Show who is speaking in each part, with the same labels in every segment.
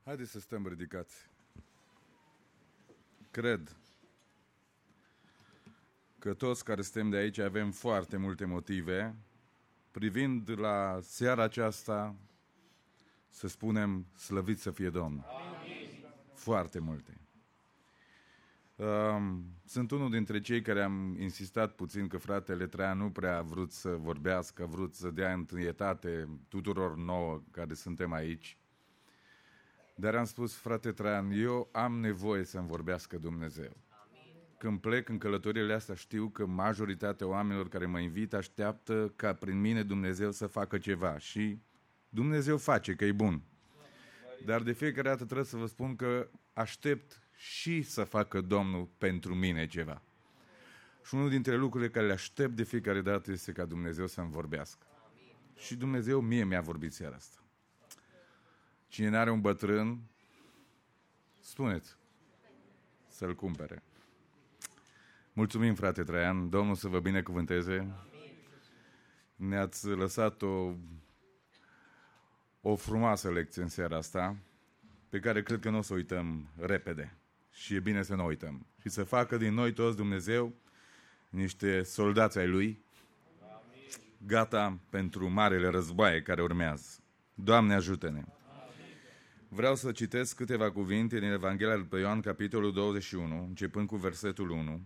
Speaker 1: Haideți să stăm ridicați. Cred că toți care suntem de aici avem foarte multe motive, privind la seara aceasta, să spunem, slăvit să fie Domnul. Amin. Foarte multe. Sunt unul dintre cei care am insistat puțin că fratele Traian nu prea a vrut să vorbească, a vrut să dea întâietate tuturor nouă care suntem aici. Dar am spus, frate Traian, eu am nevoie să-mi vorbească Dumnezeu. Când plec în călătoriile astea, știu că majoritatea oamenilor care mă invită așteaptă ca prin mine Dumnezeu să facă ceva. Și Dumnezeu face, că e bun. Dar de fiecare dată trebuie să vă spun că aștept și să facă Domnul pentru mine ceva. Și unul dintre lucrurile care le aștept de fiecare dată este ca Dumnezeu să-mi vorbească. Și Dumnezeu mie mi-a vorbit seara asta. Cine n-are un bătrân, spuneți, să-l cumpere. Mulțumim, frate Traian, Domnul să vă binecuvânteze. Ne-ați lăsat o frumoasă lecție în seara asta, pe care cred că nu o să uităm repede. Și e bine să nu uităm. Și să facă din noi toți Dumnezeu niște soldați ai Lui, gata pentru marele războaie care urmează. Doamne, ajută-ne! Vreau să citesc câteva cuvinte din Evanghelia lui Ioan, capitolul 21, începând cu versetul 1.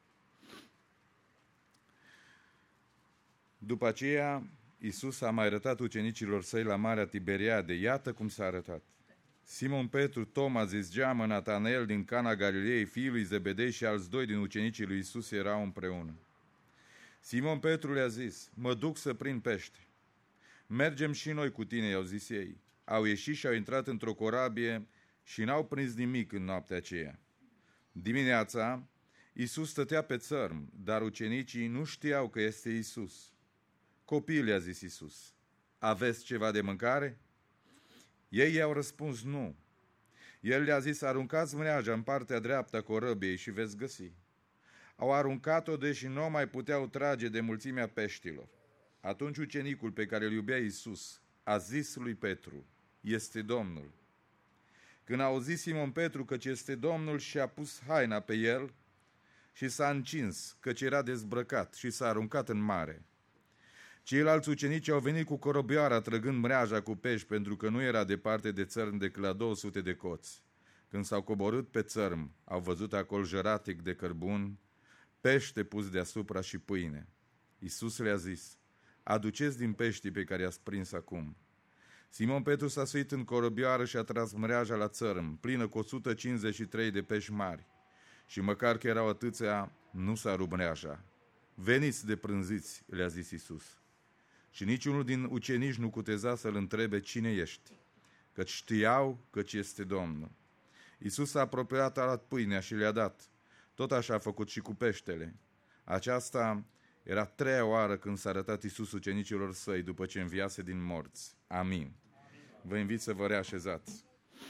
Speaker 1: După aceea, Iisus a mai arătat ucenicilor săi la Marea Tiberiade. Iată cum s-a arătat. Simon Petru, Toma, Zisgeamă, Natanael din Cana Galilei, fiul lui Zebedei și alți doi din ucenicii lui Iisus erau împreună. Simon Petru le-a zis, mă duc să prind pește. Mergem și noi cu tine, i-au zis ei. Au ieșit și au intrat într-o corabie și n-au prins nimic în noaptea aceea. Dimineața, Iisus stătea pe țărm, dar ucenicii nu știau că este Iisus. Copii, le-a zis Iisus, aveți ceva de mâncare? Ei i-au răspuns nu. El le-a zis, aruncați mreaja în partea dreaptă a corăbiei și veți găsi. Au aruncat-o, deși nu mai puteau trage de mulțimea peștilor. Atunci ucenicul pe care îl iubea Iisus a zis lui Petru, este Domnul. Când a auzit Simon Petru căci este Domnul, și-a pus haina pe el și s-a încins, căci era dezbrăcat, și s-a aruncat în mare. Ceilalți ucenici au venit cu corobioara, trăgând mreaja cu pești, pentru că nu era departe de țărm decât la 200 de coți. Când s-au coborât pe țărm, au văzut acolo jăratic de cărbun, pește pus deasupra și pâine. Iisus le-a zis, aduceți din peștii pe care i-ați prins acum. Simon Petru s-a suit în corobioară și a tras mreaja la țărm, plină cu 153 de pești mari. Și măcar că erau atâția, nu s-a rupt mreaja. Veniți de prânziți, le-a zis Iisus. Și niciunul din ucenici nu cuteza să-l întrebe cine ești, căci știau căci este Domnul. Iisus s-a apropiat, a luat pâinea și le-a dat. Tot așa a făcut și cu peștele. Aceasta era a treia oară când s-a arătat Iisus ucenicilor săi după ce înviase din morți. Amin. Vă invit să vă reașezați.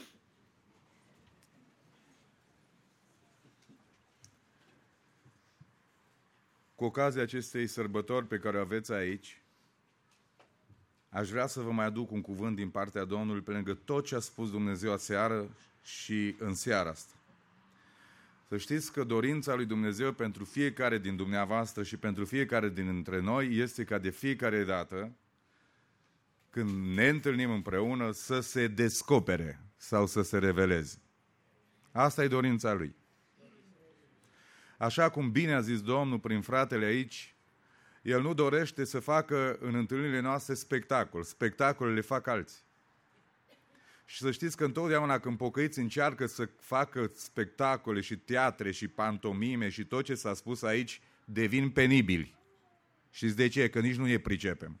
Speaker 1: Cu ocazia acestei sărbători pe care o aveți aici, aș vrea să vă mai aduc un cuvânt din partea Domnului pe lângă tot ce a spus Dumnezeu aseară și în seara asta. Să știți că dorința lui Dumnezeu pentru fiecare din dumneavoastră și pentru fiecare dintre noi este ca de fiecare dată, când ne întâlnim împreună, să se descopere sau să se reveleze. Asta e dorința Lui. Așa cum bine a zis Domnul prin fratele aici, El nu dorește să facă în întâlnirile noastre spectacol. Spectacolele fac alții. Și să știți că întotdeauna când pocăiți încearcă să facă spectacole și teatre și pantomime și tot ce s-a spus aici, devin penibili. Știți de ce? Că nici nu ne pricepem.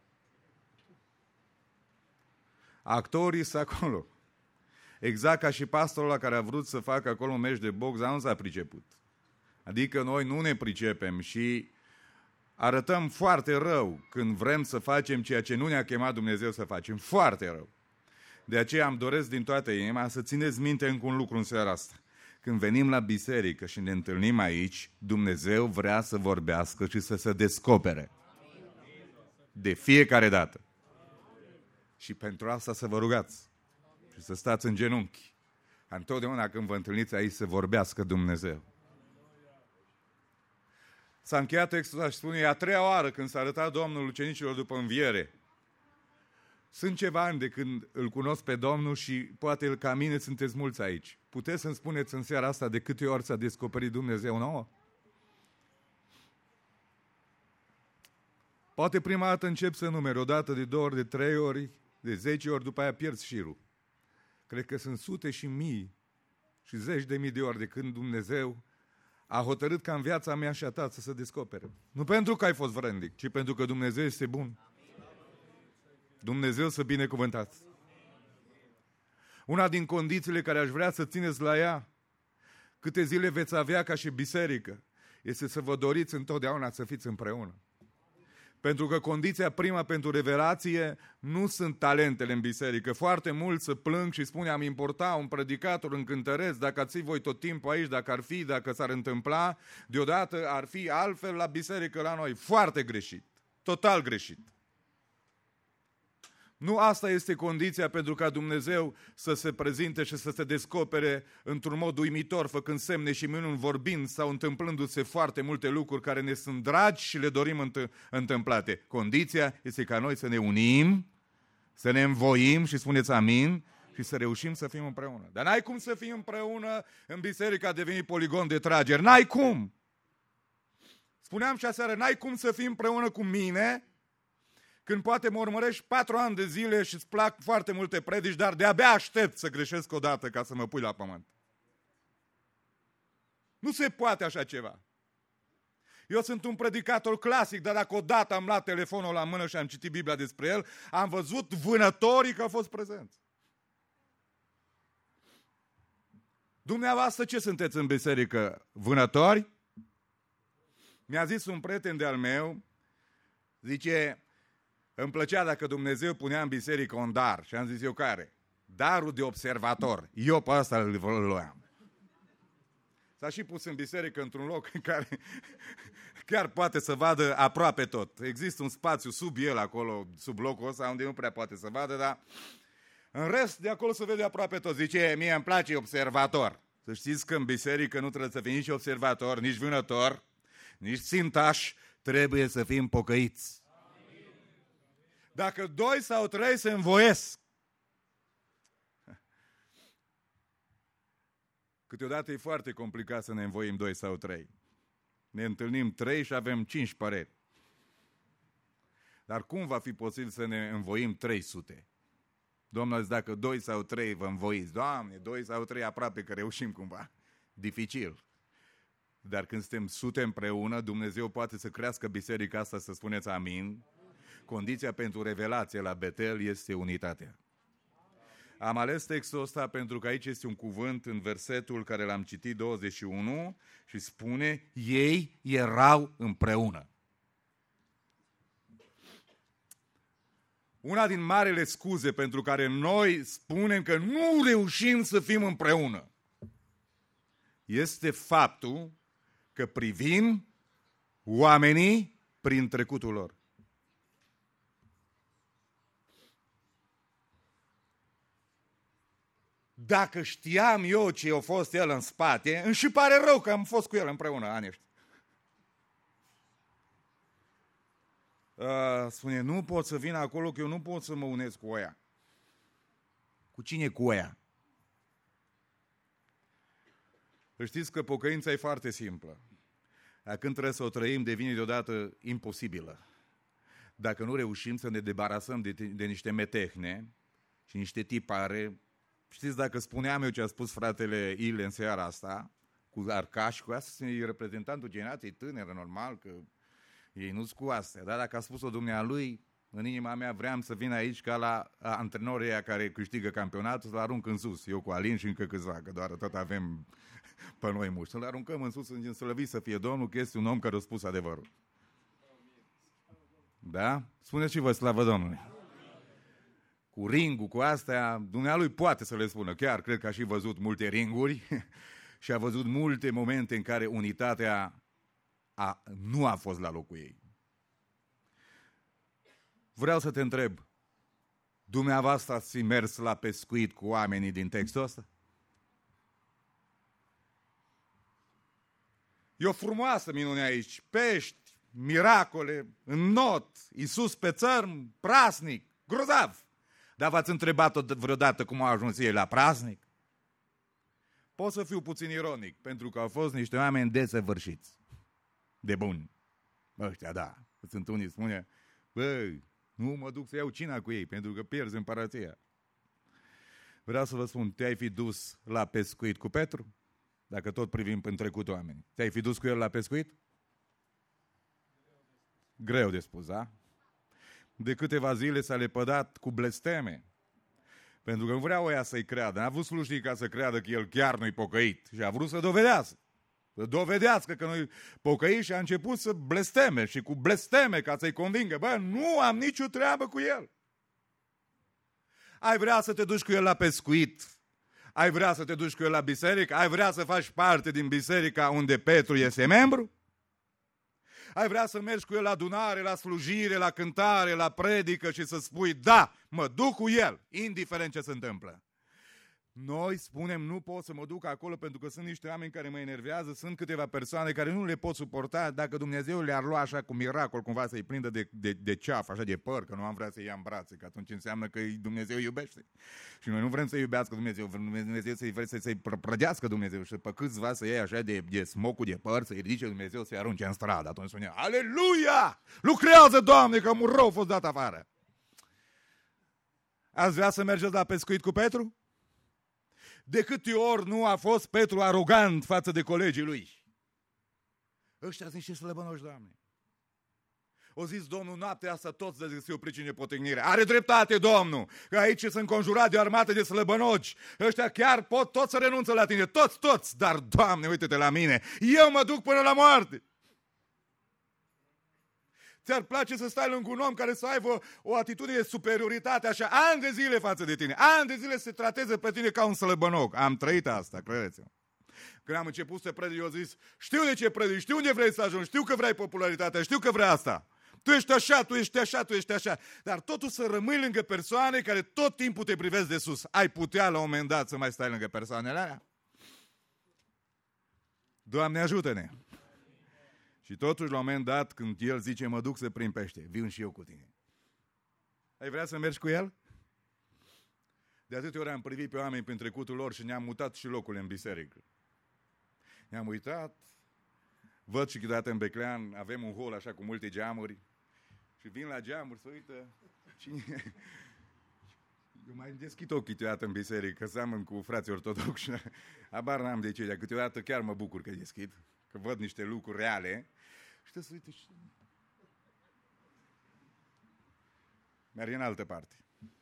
Speaker 1: Actorii sunt acolo. Exact ca și pastorul ăla care a vrut să facă acolo un meci de box, dar nu s-a priceput. Adică noi nu ne pricepem și arătăm foarte rău când vrem să facem ceea ce nu ne-a chemat Dumnezeu să facem. Foarte rău. De aceea îmi doresc din toată inima să țineți minte încă un lucru în seara asta. Când venim la biserică și ne întâlnim aici, Dumnezeu vrea să vorbească și să se descopere. De fiecare dată. Și pentru asta să vă rugați. Și și să stați în genunchi. Întotdeauna când vă întâlniți aici să vorbească Dumnezeu. S-a încheiat textul ăsta și spune, e a treia oară când s-a arătat Domnul ucenicilor după înviere. Sunt ceva ani de când îl cunosc pe Domnul și poate ca mine sunteți mulți aici. Puteți să-mi spuneți în seara asta de câte ori s-a descoperit Dumnezeu nouă? Poate prima dată încep să numeri, o dată, de 2 ori, de 3 ori, de 10 ori, după aia pierzi șirul. Cred că sunt sute și mii și zeci de mii de ori de când Dumnezeu a hotărât ca în viața mea și a ta să se descopere. Nu pentru că ai fost vrednic, ci pentru că Dumnezeu este bun. Dumnezeu să binecuvântați. Una din condițiile care aș vrea să țineți la ea, câte zile veți avea ca și biserică, este să vă doriți întotdeauna să fiți împreună. Pentru că condiția prima pentru revelație nu sunt talentele în biserică. Foarte mulți se plâng și spune, am importa un predicator, un cântăreț, dacă ați fi voi tot timpul aici, dacă s-ar întâmpla, deodată ar fi altfel la biserică la noi. Foarte greșit. Total greșit. Nu asta este condiția pentru ca Dumnezeu să se prezinte și să se descopere într-un mod uimitor, făcând semne și minuni, vorbind sau întâmplându-se foarte multe lucruri care ne sunt dragi și le dorim întâmplate. Condiția este ca noi să ne unim, să ne învoim și spuneți amin și să reușim să fim împreună. Dar n-ai cum să fii împreună în biserică, a devenit poligon de trageri. N-ai cum! Spuneam și aseară, n-ai cum să fii împreună cu mine când poate mă urmărești 4 ani de zile și îți plac foarte multe predici, dar de-abia aștept să greșesc o dată ca să mă pui la pământ. Nu se poate așa ceva. Eu sunt un predicator clasic, dar dacă odată am luat telefonul la mână și am citit Biblia despre el, am văzut vânătorii că au fost prezenți. Dumneavoastră ce sunteți în biserică? Vânători? Mi-a zis un prieten de-al meu, zice, îmi plăcea dacă Dumnezeu punea în biserică un dar. Și am zis eu, care? Darul de observator. Eu pe ăsta îl luam. S-a și pus în biserică într-un loc în care chiar poate să vadă aproape tot. Există un spațiu sub el acolo, sub locul ăsta, unde nu prea poate să vadă, dar în rest de acolo se vede aproape tot. Zice, mie îmi place observator. Să știți că în biserică nu trebuie să fii nici observator, nici vânător, nici țintaș, trebuie să fim pocăiți. Dacă 2 sau 3 se învoiesc. Câteodată e foarte complicat să ne învoim 2 sau 3. Ne întâlnim 3 și avem 5 păreri. Dar cum va fi posibil să ne învoim 300? Domnul zice, dacă 2 sau 3 vă învoiți, Doamne, 2 sau 3 aproape că reușim cumva. Dificil. Dar când suntem sute împreună, Dumnezeu poate să crească biserica asta, să spuneți amin. Condiția pentru revelație la Betel este unitatea. Am ales textul ăsta pentru că aici este un cuvânt în versetul care l-am citit, 21, și spune, ei erau împreună. Una din marele scuze pentru care noi spunem că nu reușim să fim împreună este faptul că privim oamenii prin trecutul lor. Dacă știam eu ce a fost el în spate, îmi și pare rău că am fost cu el împreună anii ăștia. Spune, nu pot să vin acolo, că eu nu pot să mă unesc cu oia. Cu cine cu oia? Știți că pocăința e foarte simplă. Dar când trebuie să o trăim, devine deodată imposibilă. Dacă nu reușim să ne debarasăm de niște metehne și niște tipare. Știți, dacă spuneam eu ce a spus fratele Ile în seara asta, cu Arcaș, cu asta e reprezentantul generației tânără, normal, că ei nu-s cu astea. Dar dacă a spus-o dumnealui, în inima mea vreau să vin aici ca la antrenorii care câștigă campionatul, să-l arunc în sus. Eu cu Alin și încă câțiva, că doar tot avem pe noi mulți. Să-l aruncăm în sus, în slăvit să fie Domnul, că este un om care a spus adevărul. Da? Spuneți și vă, slavă Domnului. Cu ringul, cu astea, dumnealui poate să le spună. Chiar cred că a și văzut multe ringuri și a văzut multe momente în care unitatea nu a fost la locul ei. Vreau să te întreb, Dumneavoastră ați fi mers la pescuit cu oamenii din textul ăsta? E o frumoasă minune aici. Pești, miracole, înnot, Iisus pe țărm, praznic, grozav. Dar v-ați întrebat vreodată cum au ajuns ei la praznic? Pot să fiu puțin ironic, pentru că au fost niște oameni desăvârșiți. De buni. Ăștia, da. Sunt unii spune, băi, nu mă duc să iau cina cu ei, pentru că pierzi împărăția. Vreau să vă spun, te-ai fi dus la pescuit cu Petru? Dacă tot privim în trecut oameni. Te-ai fi dus cu el la pescuit? Greu de spus, da? De câteva zile s-a lepădat cu blesteme. Pentru că nu vreau ăia să-i creadă. N-a vrut slujii ca să creadă că el chiar nu-i pocăit. Și a vrut să dovedească. Să dovedească că nu-i pocăit și a început să blesteme. Și cu blesteme ca să-i convingă. Bă, nu am nicio treabă cu el. Ai vrea să te duci cu el la pescuit? Ai vrea să te duci cu el la biserică? Ai vrea să faci parte din biserica unde Petru este membru? Ai vrea să mergi cu el la adunare, la slujire, la cântare, la predică și să spui, da, mă duc cu el, indiferent ce se întâmplă. Noi spunem, nu pot să mă duc acolo pentru că sunt niște oameni care mă enervează, sunt câteva persoane care nu le pot suporta dacă Dumnezeu le-ar lua așa cu miracol, cumva să-i prindă de ceafă, așa de păr, că nu am vrea să-i ia în brațe, că atunci înseamnă că Dumnezeu iubește. Și noi nu vrem să iubească Dumnezeu, vrem Dumnezeu să-i prădească Dumnezeu și pe câțiva să iei așa de smocul de păr, să-i ridice Dumnezeu, să-i arunce în stradă. Atunci spune, aleluia! Lucrează, Doamne, că un rău a fost dat afară. Ați vrea să mergeți la pescuit cu Petru? De câte ori nu a fost Petru arogant față de colegii lui? Ăștia sunt niște slăbănoși, Doamne. O zis Domnul, noaptea asta toți de o pricină potignire. Are dreptate, Domnul, că aici sunt conjurat de o armată de slăbănoci. Ăștia chiar pot toți să renunță la tine, toți. Dar, Doamne, uite-te la mine, eu mă duc până la moarte. Ți-ar place să stai lângă un om care să aibă o atitudine de superioritate așa, ani de zile față de tine, ani de zile se trateze pe tine ca un slăbănoc. Am trăit asta, credeți-mă. Când am început să predic, eu zis, știu de ce predic, știu unde vrei să ajungi, știu că vrei popularitatea, știu că vrei asta. Tu ești așa, tu ești așa, tu ești așa. Dar totul să rămâi lângă persoane care tot timpul te privesc de sus. Ai putea la un moment dat să mai stai lângă persoanele alea? Doamne, ajută-ne! Și totuși, la un moment dat, când el zice, mă duc să prind pește, vin și eu cu tine. Ai vrea să mergi cu el? De atâtea ori am privit pe oameni prin trecutul lor și ne-am mutat și locurile în biserică. Ne-am uitat, văd și câteodată în Beclean, avem un hol așa cu multe geamuri și vin la geamuri să uită cine... Eu mai deschid ochii câteodată în biserică, că seamăn cu frații ortodoxi. Abar n-am de ce, dar câteodată chiar mă bucur că deschid, că văd niște lucruri reale. Și te să uite și... Merg în altă parte.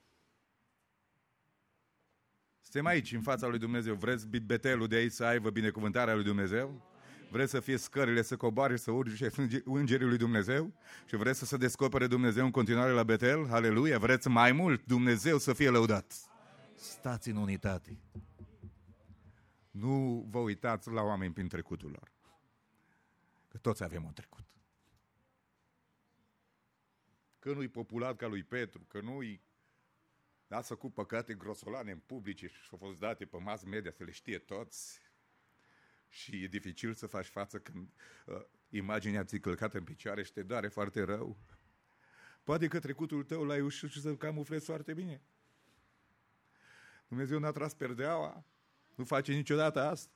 Speaker 1: Suntem aici, în fața lui Dumnezeu. Vreți Betelul de aici să aibă binecuvântarea lui Dumnezeu? Vreți să fie scările să coboare, să urce îngerii lui Dumnezeu? Și vreți să se descopere Dumnezeu în continuare la Betel? Aleluia! Vreți mai mult Dumnezeu să fie lăudat? Stați în unitate. Nu vă uitați la oameni prin trecutul lor. Că toți avem un trecut. Că nu-i populat ca lui Petru, că nu-i a făcut păcate grosolane în publice și au fost date pe mass media să le știe toți. Și e dificil să faci față când imaginea ți-e călcată în picioare și te doare foarte rău. Poate că trecutul tău l-ai ușit și să camuflezi foarte bine. Dumnezeu n-a tras perdeaua, nu face niciodată asta.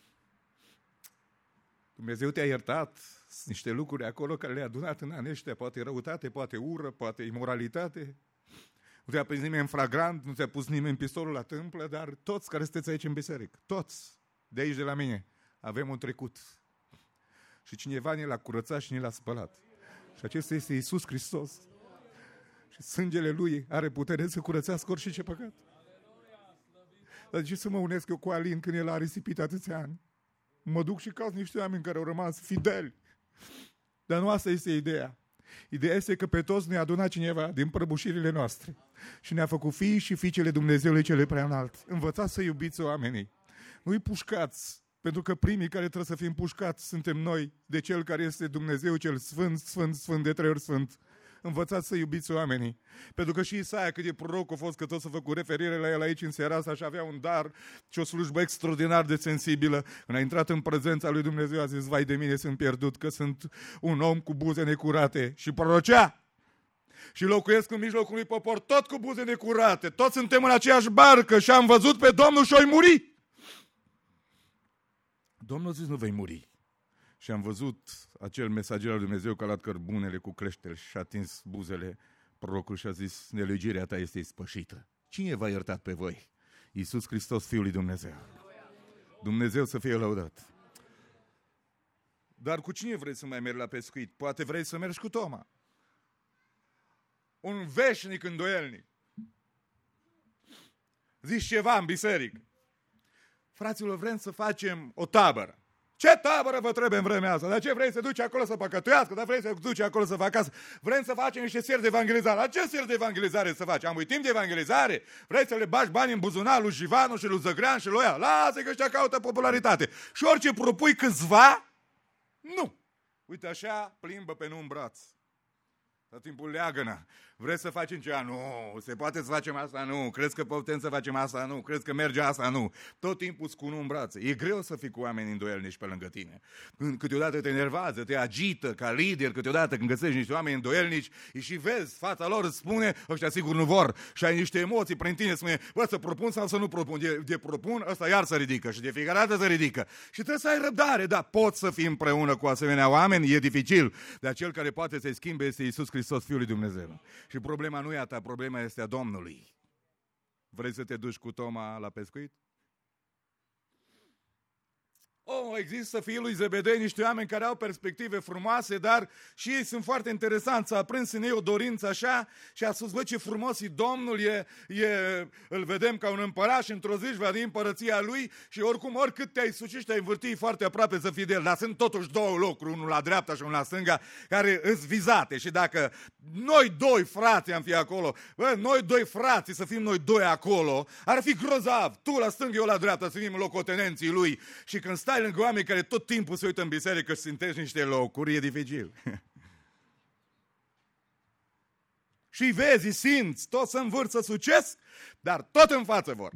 Speaker 1: Dumnezeu te-a iertat, sunt niște lucruri acolo care le-a adunat în anii ăștia, poate răutate, poate ură, poate imoralitate. Nu te-a prins nimeni în flagrant, nu te-a pus nimeni pistolul la tâmplă, dar toți care sunteți aici în biserică, toți, de aici de la mine, avem un trecut. Și cineva ne l-a curățat și ne l-a spălat. Și acesta este Iisus Hristos. Și sângele Lui are putere să curățească orice păcat. Dar de ce să mă unesc eu cu Alin când el a risipit atâția ani? Mă duc și caut niște oameni care au rămas fideli. Dar nu asta este ideea. Ideea este că pe toți ne-a adunat cineva din prăbușirile noastre și ne-a făcut fii și fiicele Dumnezeului cele prea înalt. Învățați să iubiți oamenii. Nu-i pușcați, pentru că primii care trebuie să fim pușcați suntem noi de Cel care este Dumnezeu cel Sfânt, Sfânt, Sfânt, de 3 ori Sfânt.
Speaker 2: Învățați să iubiți oamenii. Pentru că și Isaia, cât de proroc a fost, că tot să fac cu referire la el aici în seara asta și avea un dar și o slujbă extraordinar de sensibilă. Când a intrat în prezența lui Dumnezeu, a zis, vai de mine, sunt pierdut, că sunt un om cu buze necurate. Și prorocea. Și locuiesc în mijlocul unui popor tot cu buze necurate. Toți suntem în aceeași barcă și am văzut pe Domnul și-o muri. Domnul a zis, nu vei muri. Și am văzut acel mesager al Dumnezeu că a luat cărbunele cu creșteri și a atins buzele prorocul și a zis, nelegirea ta este ispășită. Cine v-a iertat pe voi? Iisus Hristos, Fiul lui Dumnezeu. Dumnezeu să fie lăudat. Dar cu cine vrei să mai mergi la pescuit? Poate vrei să mergi cu Toma. Un veșnic îndoielnic. Zici ceva în biserică. Fraților, vrem să facem o tabără. Ce tabără vă trebuie în vremea asta? Dar ce vrei să duci acolo să păcătuiască? Dar vrei să duci acolo să facă acasă? Vrem să facem niște seri de evangelizare. La ce seri de evangelizare să faci? Am uit timp de evangelizare? Vrei să le bagi bani în buzunar lui Jivanu și lui Zăgrean și lui ea? Lasă că ăștia caută popularitate. Și orice propui câțiva, nu. Uite așa, plimbă pe nu în braț. Tot timpul leagănă. Vrei să facem ceva? Nu. Se poate să facem asta? Nu. Crezi că putem să facem asta? Nu. Crezi că merge asta? Nu. Tot timpul cu unul în brațe. E greu să fii cu oameni îndoielnici pe lângă tine. Câteodată te enervează, te agită ca lider, câteodată când găsești niște oameni îndoielnici și vezi, fața lor îți spune, ăștia sigur nu vor. Și ai niște emoții prin tine, spune, bă, să propun sau să nu propun. De propun, ăsta iar se ridică și de fiecare dată se ridică. Și trebuie să ai răbdare, da, poți să fii împreună cu asemenea oameni, e dificil. Dar cel care poate să-i schimbe este Iisus Hristos, Fiul lui Dumnezeu. Și problema nu e a ta, problema este a Domnului. Vrei să te duci cu Toma la pescuit? Există fiii lui Zebedei niște oameni care au perspective frumoase, dar și ei sunt foarte interesanți. S-a aprins în ei o dorință așa și a spus, bă, ce frumos e Domnul, îl vedem ca un împărat și într-o zi își va din împărăția lui și oricum, oricât te-ai suci și te-ai învârti foarte aproape să fii de el. Dar sunt totuși două locuri, unul la dreapta și unul la stânga, care îs vizate. Și dacă noi doi frați am fi acolo, bă, noi doi frați să fim noi doi acolo, ar fi grozav. Tu la stânga, eu la dreapta, să fim locotenenții lui. Și când stai lângă oameni care tot timpul se uită în biserică și țintești niște locuri, e dificil. Și vezi, simți, tot să învârt, să sucesc, dar tot în față vor.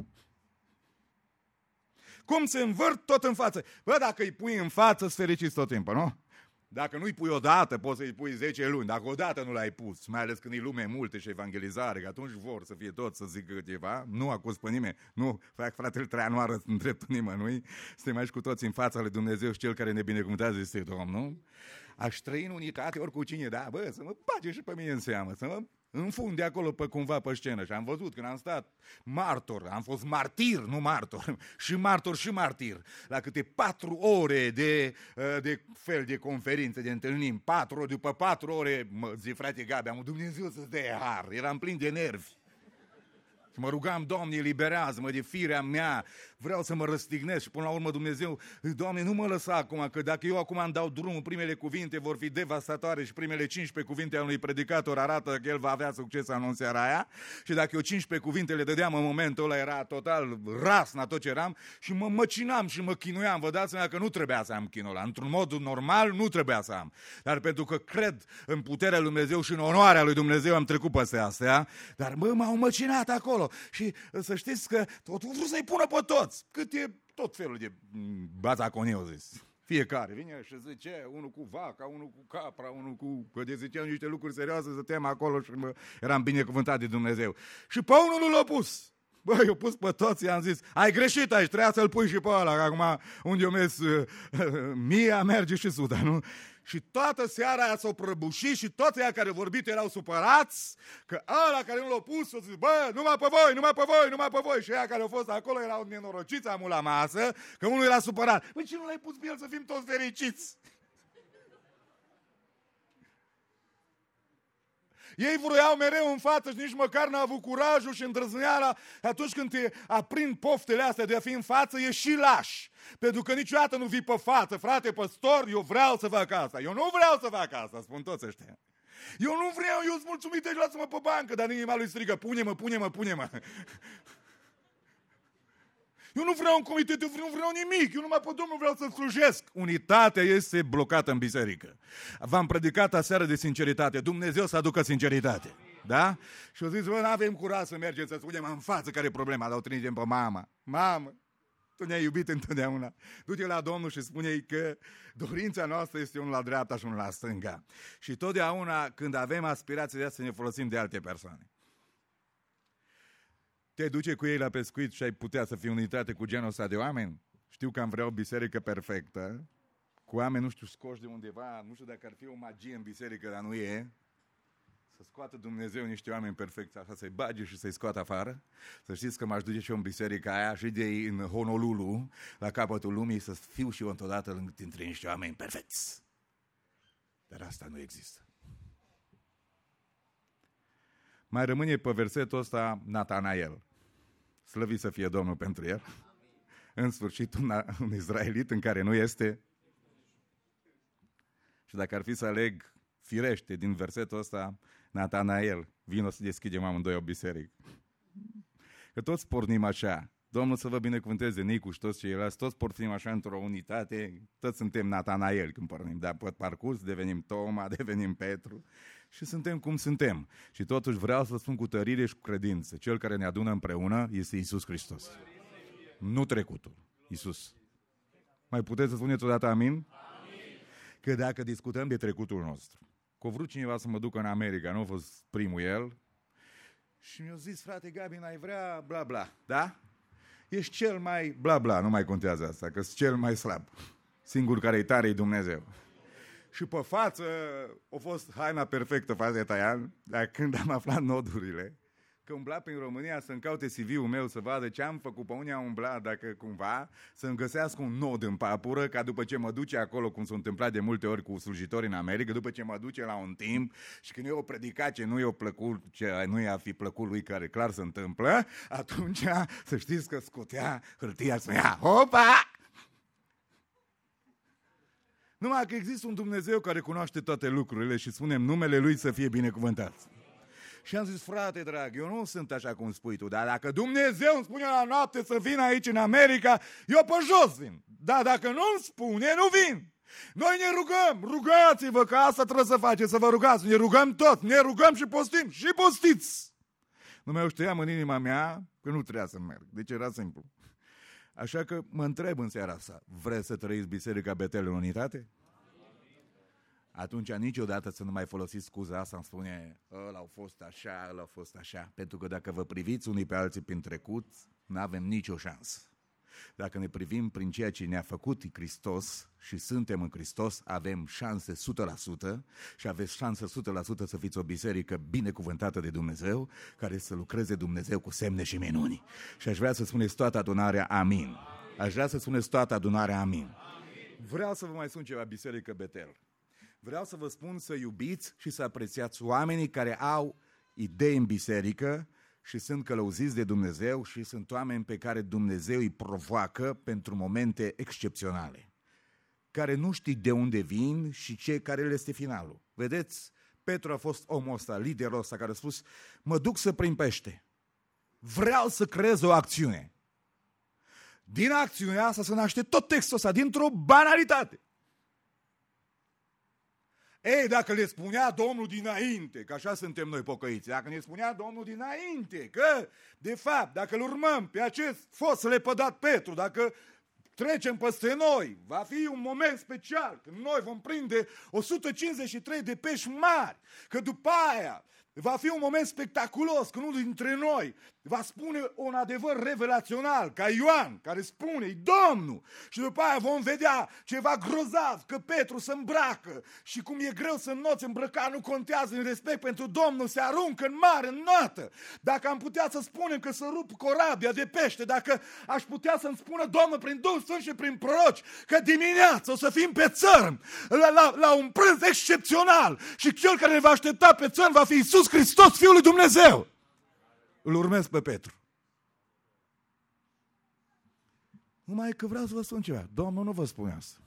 Speaker 2: Cum se învârt, tot în față. Bă, dacă îi pui în față, îți fericiți tot timpul, nu? Dacă nu-i pui odată, poți să-i pui 10 luni. Dacă odată nu l-ai pus, mai ales când e lume multe și evangelizare, că atunci vor să fie toți să zică ceva, nu acuz pe nimeni, nu fac fratele Traianoară în dreptul nimănui, suntem aici cu toți în fața lui Dumnezeu și Cel care ne binecuvântează este Domnul. Aș trăi în unitate ori cu cine, da, bă, să mă bage și pe mine în seamă, să mă înfunde acolo pe cumva pe scenă. Și am văzut când am stat martor, am fost martir, nu martor, și martor și martir, la câte 4 ore de fel de conferințe, de întâlniri, 4 ore, după 4 ore, zi frate Gabi, am Dumnezeu să-ți dea har, eram plin de nervi. Și mă rugam, Doamne, eliberează-mă de firea mea, vreau să mă răstignesc și până la urmă Dumnezeu, Doamne, nu mă lăsa acum, că dacă eu acum îmi dau drumul, primele cuvinte vor fi devastatoare și primele 15 cuvinte ale unui predicator arată că el va avea succes în seara aia și dacă eu 15 cuvinte le dădeam în momentul ăla, era total rasna tot ce eram și mă măcinam și mă chinuiam. Vă dați seama că nu trebuia să am chinul ăla. Într-un mod normal nu trebuia să am. Dar pentru că cred în puterea lui Dumnezeu și în onoarea lui Dumnezeu am trecut peste astea, dar m-au măcinat acolo. Și să știți că tot vreau să-i pună pe toți. Cât e tot felul de bazaconii, au zis. Fiecare vine și zice, unul cu vaca, unul cu capra, unul cu... Că de ziceau niște lucruri serioase, stăteam acolo și eram binecuvântat de Dumnezeu. Și pe unul nu l-a pus. Băi, eu pus pe toți, i-am zis, ai greșit aici, trebuia să-l pui și pe ăla, că acum unde eu mers mia, merge și suda, nu? Și toată seara aia s-au prăbușit și toți aia care vorbit erau supărați că ăla care nu l-a pus o zis, bă, numai pe voi, numai pe voi, numai pe voi. Și aia care au fost acolo erau nenorociți amul la masă, că unul era supărat. Băi, ce nu l-ai pus pe el să fim toți fericiți? Ei vroiau mereu în față și nici măcar n-au avut curajul și îndrăzneala. Atunci când te aprind poftele astea de a fi în față, e și lași. Pentru că niciodată nu vii pe față. Frate păstor, eu vreau să fac asta. Eu nu vreau să fac asta, spun toți ăștia. Eu nu vreau, eu sunt mulțumit, deci lasă-mă pe bancă. Dar inima lui strigă, pune-mă, pune-mă, pune-mă. Eu nu vreau un comitet, eu nu vreau nimic, eu numai pe Domnul vreau să slujesc. Unitatea este blocată în biserică. V-am predicat aseară de sinceritate. Dumnezeu să aducă sinceritate. Da? Și au zis, bă, n-avem curaj să mergem să spunem în față care e problema, dar o trimitem pe mama. Mamă, tu ne-ai iubit întotdeauna. Du-te la Domnul și spune-i că dorința noastră este unul la dreapta și unul la stânga. Și totdeauna când avem aspirații de asta să ne folosim de alte persoane. Te duce cu ei la pescuit și ai putea să fii unitate cu genul ăsta de oameni? Știu că am vrea o biserică perfectă, cu oameni, nu știu, scoși de undeva, nu știu dacă ar fi o magie în biserică, dar nu e. Să scoată Dumnezeu niște oameni perfecți, așa să-i bage și să-i scoată afară. Să știți că m-aș duce și eu în biserica aia și de ei în Honolulu, la capătul lumii, să fiu și eu întotdeauna dintre niște oameni perfecți. Dar asta nu există. Mai rămâne pe versetul ăsta Natanael. Slăvit să fie Domnul pentru el. În sfârșit, un izraelit în care nu este. Și dacă ar fi să aleg firește din versetul ăsta, Natanael, vino să deschidem amândoi o biserică. Că toți pornim așa. Domnul să vă binecuvânteze, Nicu și toți ceilalți, toți pornim așa într-o unitate, toți suntem Natanael când pornim, dar pe parcurs devenim Toma, devenim Petru și suntem cum suntem. Și totuși vreau să spun cu tărire și cu credință, cel care ne adună împreună este Iisus Hristos. Nu trecutul, Iisus. Mai puteți să spuneți odată amin? Amin. Că dacă discutăm de trecutul nostru, că a vrut cineva să mă ducă în America, nu a fost primul el, și mi-a zis, frate Gabi, n-ai vrea bla bla, da? Ești cel mai bla bla, nu mai contează asta, că-s cel mai slab. Singur care e tare e Dumnezeu. Și pe față a fost haina perfectă față de Taian, dar când am aflat nodurile, că umbla prin România să-mi caute CV-ul meu să vadă ce am făcut, pe unde am umblat, dacă cumva, să-mi găsească un nod în papură, ca după ce mă duce acolo, cum s-a întâmplat de multe ori cu slujitori în America, după ce mă duce la un timp și când eu o predicat ce nu i-a plăcut, ce nu i-a fi plăcut lui, care clar se întâmplă, atunci să știți că scotea hârtia să ia, hopa! Numai că există un Dumnezeu care cunoaște toate lucrurile și spunem numele Lui să fie binecuvântat. Și am zis, frate drag, eu nu sunt așa cum spui tu, dar dacă Dumnezeu îmi spune la noapte să vin aici în America, eu pe jos vin. Dar dacă nu îmi spune, nu vin. Noi ne rugăm, rugați-vă, că asta trebuie să faceți, să vă rugați. Ne rugăm tot, ne rugăm și postim, și postiți. Numai eu știam în inima mea că nu trebuia să merg, deci era simplu. Așa că mă întreb în seara asta, vreți să trăiți Biserica Betel în unitate? Atunci niciodată să nu mai folosiți scuza asta, îmi spune, ăla au fost așa, ăla a fost așa. Pentru că dacă vă priviți unii pe alții prin trecut, nu avem nicio șansă. Dacă ne privim prin ceea ce ne-a făcut Hristos și suntem în Hristos, avem șanse 100% și aveți șanse 100% să fiți o biserică binecuvântată de Dumnezeu, care să lucreze Dumnezeu cu semne și minuni. Și aș vrea să spuneți toată adunarea amin. Aș vrea să spuneți toată adunarea amin. Vreau să vă mai spun ceva, Biserică Betel. Vreau să vă spun să iubiți și să apreciați oamenii care au idei în biserică și sunt călăuziți de Dumnezeu și sunt oameni pe care Dumnezeu îi provoacă pentru momente excepționale, care nu știi de unde vin și care le este finalul. Vedeți, Petru a fost omul ăsta, liderul ăsta care a spus, mă duc să prind pește, vreau să creez o acțiune. Din acțiunea asta se naște tot textul ăsta, dintr-o banalitate. Ei, dacă le spunea Domnul dinainte, că așa suntem noi pocăiți, dacă ne spunea Domnul dinainte, că, de fapt, dacă îl urmăm pe acest fost lepădat Petru, dacă trecem peste noi, va fi un moment special, când noi vom prinde 153 de pești mari, că după aia va fi un moment spectaculos, când unul dintre noi va spune un adevăr revelațional, ca Ioan, care spune, Domnul, și după aia vom vedea ceva grozav, că Petru se îmbracă și cum e greu să înnoți îmbrăca, nu contează, în respect pentru Domnul, se aruncă în mare, în noată. Dacă am putea să spunem că să rup corabia de pește, dacă aș putea să-mi spună Domnul prin Duhul Sfânt și prin proroci, că dimineața o să fim pe țărm, la un prânz excepțional și cel care ne va aștepta pe țărm va fi Iisus Hristos, Fiul lui Dumnezeu. Îl urmez pe Petru. Numai că vreau să vă spun ceva. Domnul nu vă spune asta.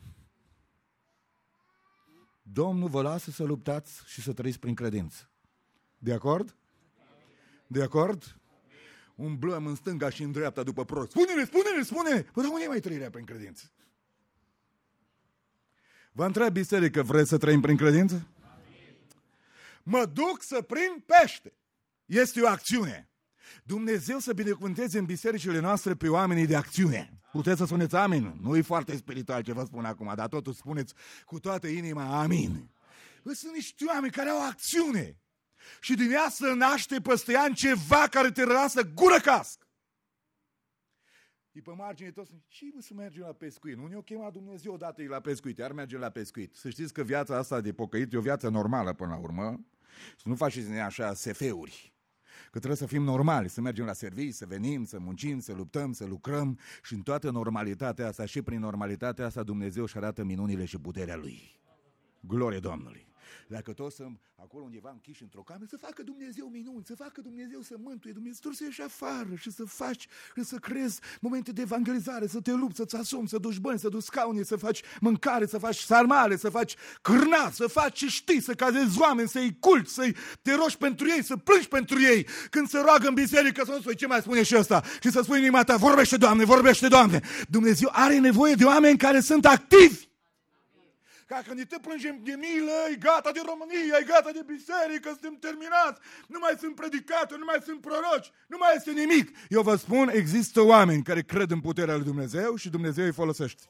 Speaker 2: Domnul vă lasă să luptați și să trăiți prin credință. De acord? De acord? umblăm în stânga și în dreapta după prost. Spune-ne! Păi, dar unde e mai trăirea prin credință? Vă întreb, biserică, vreți să trăim prin credință? Mă duc să prind pește. Este o acțiune. Dumnezeu să binecuvânteze în bisericile noastre pe oamenii de acțiune. Puteți să spuneți amin? Nu e foarte spiritual ce vă spun acum, dar totuși spuneți cu toată inima amin. Sunt niște oameni care au acțiune. Și din ea să naște peste an ceva care te lasă gură cască. E pe margine toți, și să mergem la pescuit. Nu ne-o chema Dumnezeu odată la pescuit, iar mergem la pescuit. Să știți că viața asta de pocăit e o viață normală până la urmă. Să nu faceți din ea așa SF-uri. Că trebuie să fim normali, să mergem la servicii, să venim, să muncim, să luptăm, să lucrăm și în toată normalitatea asta și prin normalitatea asta Dumnezeu își arată minunile și puterea Lui. Glorie Domnului! Dacă toți sunt acolo undeva închiși într-o cameră, să facă Dumnezeu minuni, să facă Dumnezeu să mântuie, Dumnezeu să ieși afară și să faci și să crezi momente de evangelizare, să te lupți, să-ți asumi, să duci bani, să duci scaune, să faci mâncare, să faci sarmale, să faci cârnați, să faci ce știi, să cazezi oameni, să-i culți, să-i te rogi pentru ei, să plângi pentru ei. Când se roagă în biserică, să nu spui ce mai spune și ăsta și să spui în inima ta, vorbește Doamne, vorbește Doamne. Dumnezeu are nevoie de oameni care sunt activi. Ca când te plângem de milă, e gata de România, e gata de biserică, suntem terminați, nu mai sunt predicatori, nu mai sunt proroci, nu mai este nimic. Eu vă spun, există oameni care cred în puterea lui Dumnezeu și Dumnezeu îi folosește.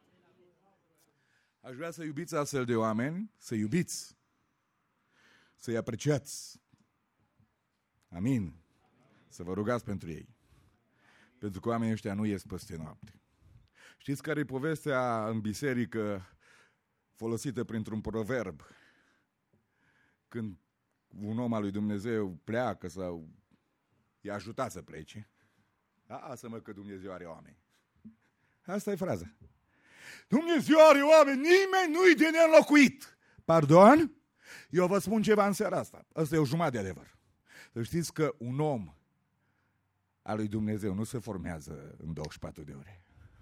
Speaker 2: Aș vrea să iubiți astfel de oameni, să iubiți, să-i apreciați. Amin. Să vă rugați pentru ei. Pentru că oamenii ăștia nu ies peste noapte. Știți care e povestea în biserică folosită printr-un proverb? Când un om al lui Dumnezeu pleacă sau i-a ajutat să plece, lasă-mă că Dumnezeu are oameni. Asta e fraza. Dumnezeu are oameni, nimeni nu-i de neînlocuit. Pardon? Eu vă spun ceva în seara asta. Asta e o jumătate de adevăr. Să știți că un om al lui Dumnezeu nu se formează în 24 de ore.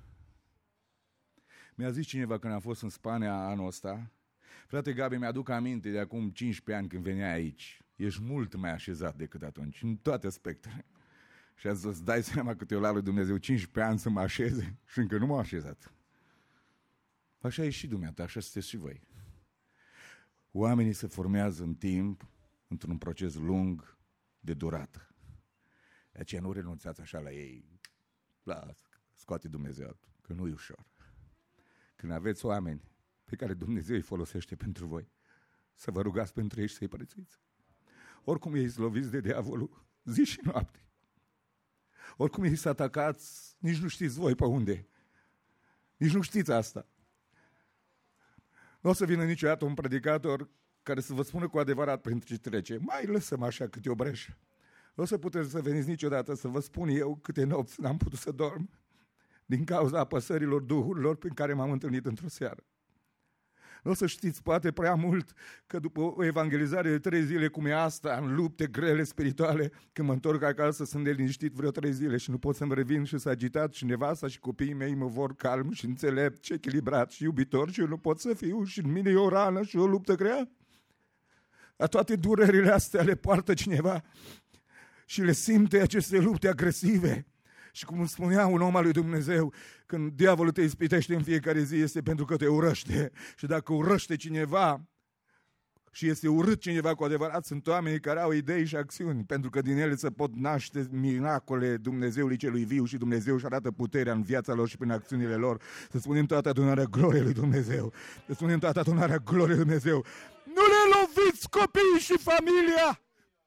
Speaker 2: Mi-a zis cineva când am fost în Spania anul ăsta, frate Gabi, mi-aduc aminte de acum 15 ani când venea aici. Ești mult mai așezat decât atunci, în toate aspectele. Și a zis, îți dai seama că te-o la lui Dumnezeu 15 ani să mă așeze și încă nu m-a așezat. Așa e și dumneata, așa sunteți și voi. Oamenii se formează în timp, într-un proces lung de durată. De aceea nu renunțați așa la ei, scoate Dumnezeu, că nu e ușor. Când aveți oameni pe care Dumnezeu îi folosește pentru voi, să vă rugați pentru ei și să-i prețuiți. Oricum ei sloviți de diavolul zi și noapte. Oricum ei sunt atacați, nici nu știți voi pe unde. Nici nu știți asta. Nu o să vină niciodată un predicator care să vă spună cu adevărat prin ce trece. Mai lăsăm așa câte o breșă. Nu o să puteți să veniți niciodată să vă spun eu câte nopți n-am putut să dorm din cauza apăsărilor duhurilor prin care m-am întâlnit într-o seară. Nu o să știți poate prea mult că după o evangelizare de 3 zile cum e asta, în lupte grele spirituale, când mă întorc acasă sunt neliniștit vreo 3 zile și nu pot să-mi revin și sunt agitat și nevasta și copiii mei mă vor calm și înțelept și echilibrat și iubitor și eu nu pot să fiu și în mine e o rană și o luptă grea. La toate durerile astea le poartă cineva și le simte aceste lupte agresive. Și cum spunea un om al lui Dumnezeu, când diavolul te ispitește în fiecare zi, este pentru că te urăște. Și dacă urăște cineva și este urât cineva cu adevărat, sunt oamenii care au idei și acțiuni, pentru că din ele se pot naște miracole Dumnezeului celui viu și Dumnezeu își arată puterea în viața lor și prin acțiunile lor. Să spunem toată adunarea gloriei lui Dumnezeu. Să spunem toată adunarea gloriei lui Dumnezeu. Nu le loviți copiii și familia!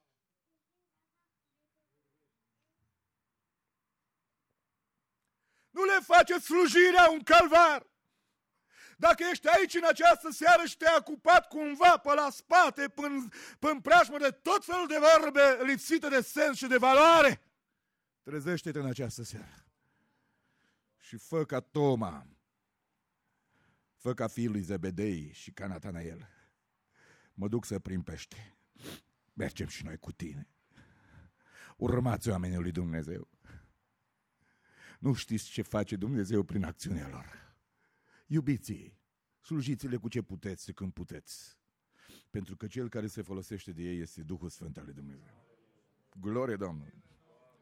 Speaker 2: Nu le faceți slujirea un calvar. Dacă ești aici în această seară și te-ai ocupat cumva pe la spate, până preajmă de tot felul de vorbe lipsite de sens și de valoare, trezește-te în această seară. Și fă ca Toma, fă ca fiul lui Zebedei și ca Natanael. Mă duc să prind pește. Mergem și noi cu tine. Urmați oamenii lui Dumnezeu. Nu știți ce face Dumnezeu prin acțiunea lor. Iubiți-i, slujiți-le cu ce puteți și când puteți. Pentru că cel care se folosește de ei este Duhul Sfânt al lui Dumnezeu. Glorie Domnului!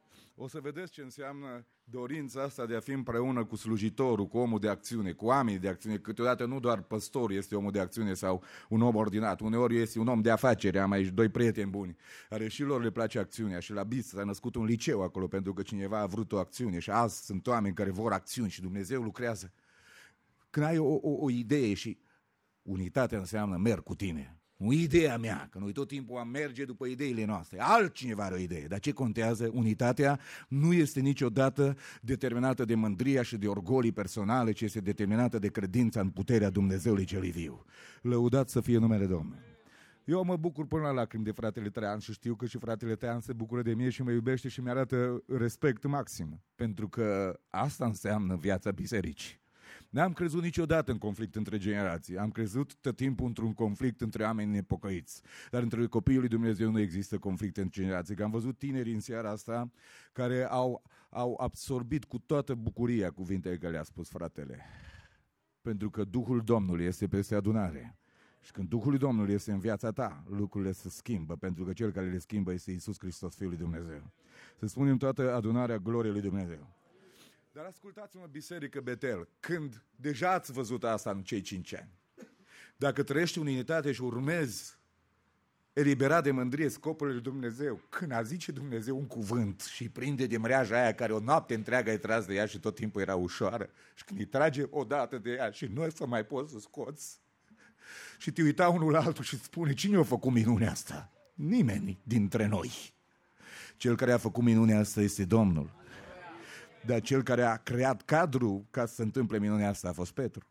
Speaker 2: o să vedeți ce înseamnă dorința asta de a fi împreună cu slujitorul, cu omul de acțiune, cu oamenii de acțiune. Câteodată nu doar păstorul este omul de acțiune sau un om ordinat, uneori este un om de afaceri. Am aici 2 prieteni buni, care și lor le place acțiunea și la BIS s-a născut un liceu acolo pentru că cineva a vrut o acțiune și azi sunt oameni care vor acțiuni și Dumnezeu lucrează. Când ai o idee și unitatea înseamnă merg cu tine. Nu ideea mea, că noi tot timpul am merge după ideile noastre. Altcineva are o idee, dar ce contează? Unitatea nu este niciodată determinată de mândria și de orgolii personale, ci este determinată de credința în puterea Dumnezeului Celui Viu. Lăudat să fie numele Domnului. Eu mă bucur până la lacrimi de fratele Traian și știu că și fratele Traian se bucură de mine și mă iubește și mi-arată respect maxim, pentru că asta înseamnă viața bisericii. N-am crezut niciodată în conflict între generații. Am crezut tot timpul într-un conflict între oameni nepocăiți. Dar între copiii lui Dumnezeu nu există conflict între generații. Că am văzut tineri în seara asta care au absorbit cu toată bucuria cuvintele că le-a spus fratele. Pentru că Duhul Domnului este peste adunare. Și când Duhul Domnului este în viața ta, lucrurile se schimbă. Pentru că Cel care le schimbă este Iisus Hristos, Fiul lui Dumnezeu. Să spunem toată adunarea gloriei lui Dumnezeu. Dar ascultați-mă, Biserică Betel, când deja ați văzut asta în cei 5 ani, dacă trăiești în unitate și urmezi eliberat de mândrie scopurile lui Dumnezeu, când a zice Dumnezeu un cuvânt și îi prinde de mreaja aia care o noapte întreagă ai tras de ea și tot timpul era ușoară, și când îi trage odată de ea și nu să mai poți să scoți, și te uita unul la altul și spune, cine a făcut minunea asta? Nimeni dintre noi. Cel care a făcut minunea asta este Domnul. Dar cel care a creat cadrul ca să se întâmple minunea asta a fost Petru.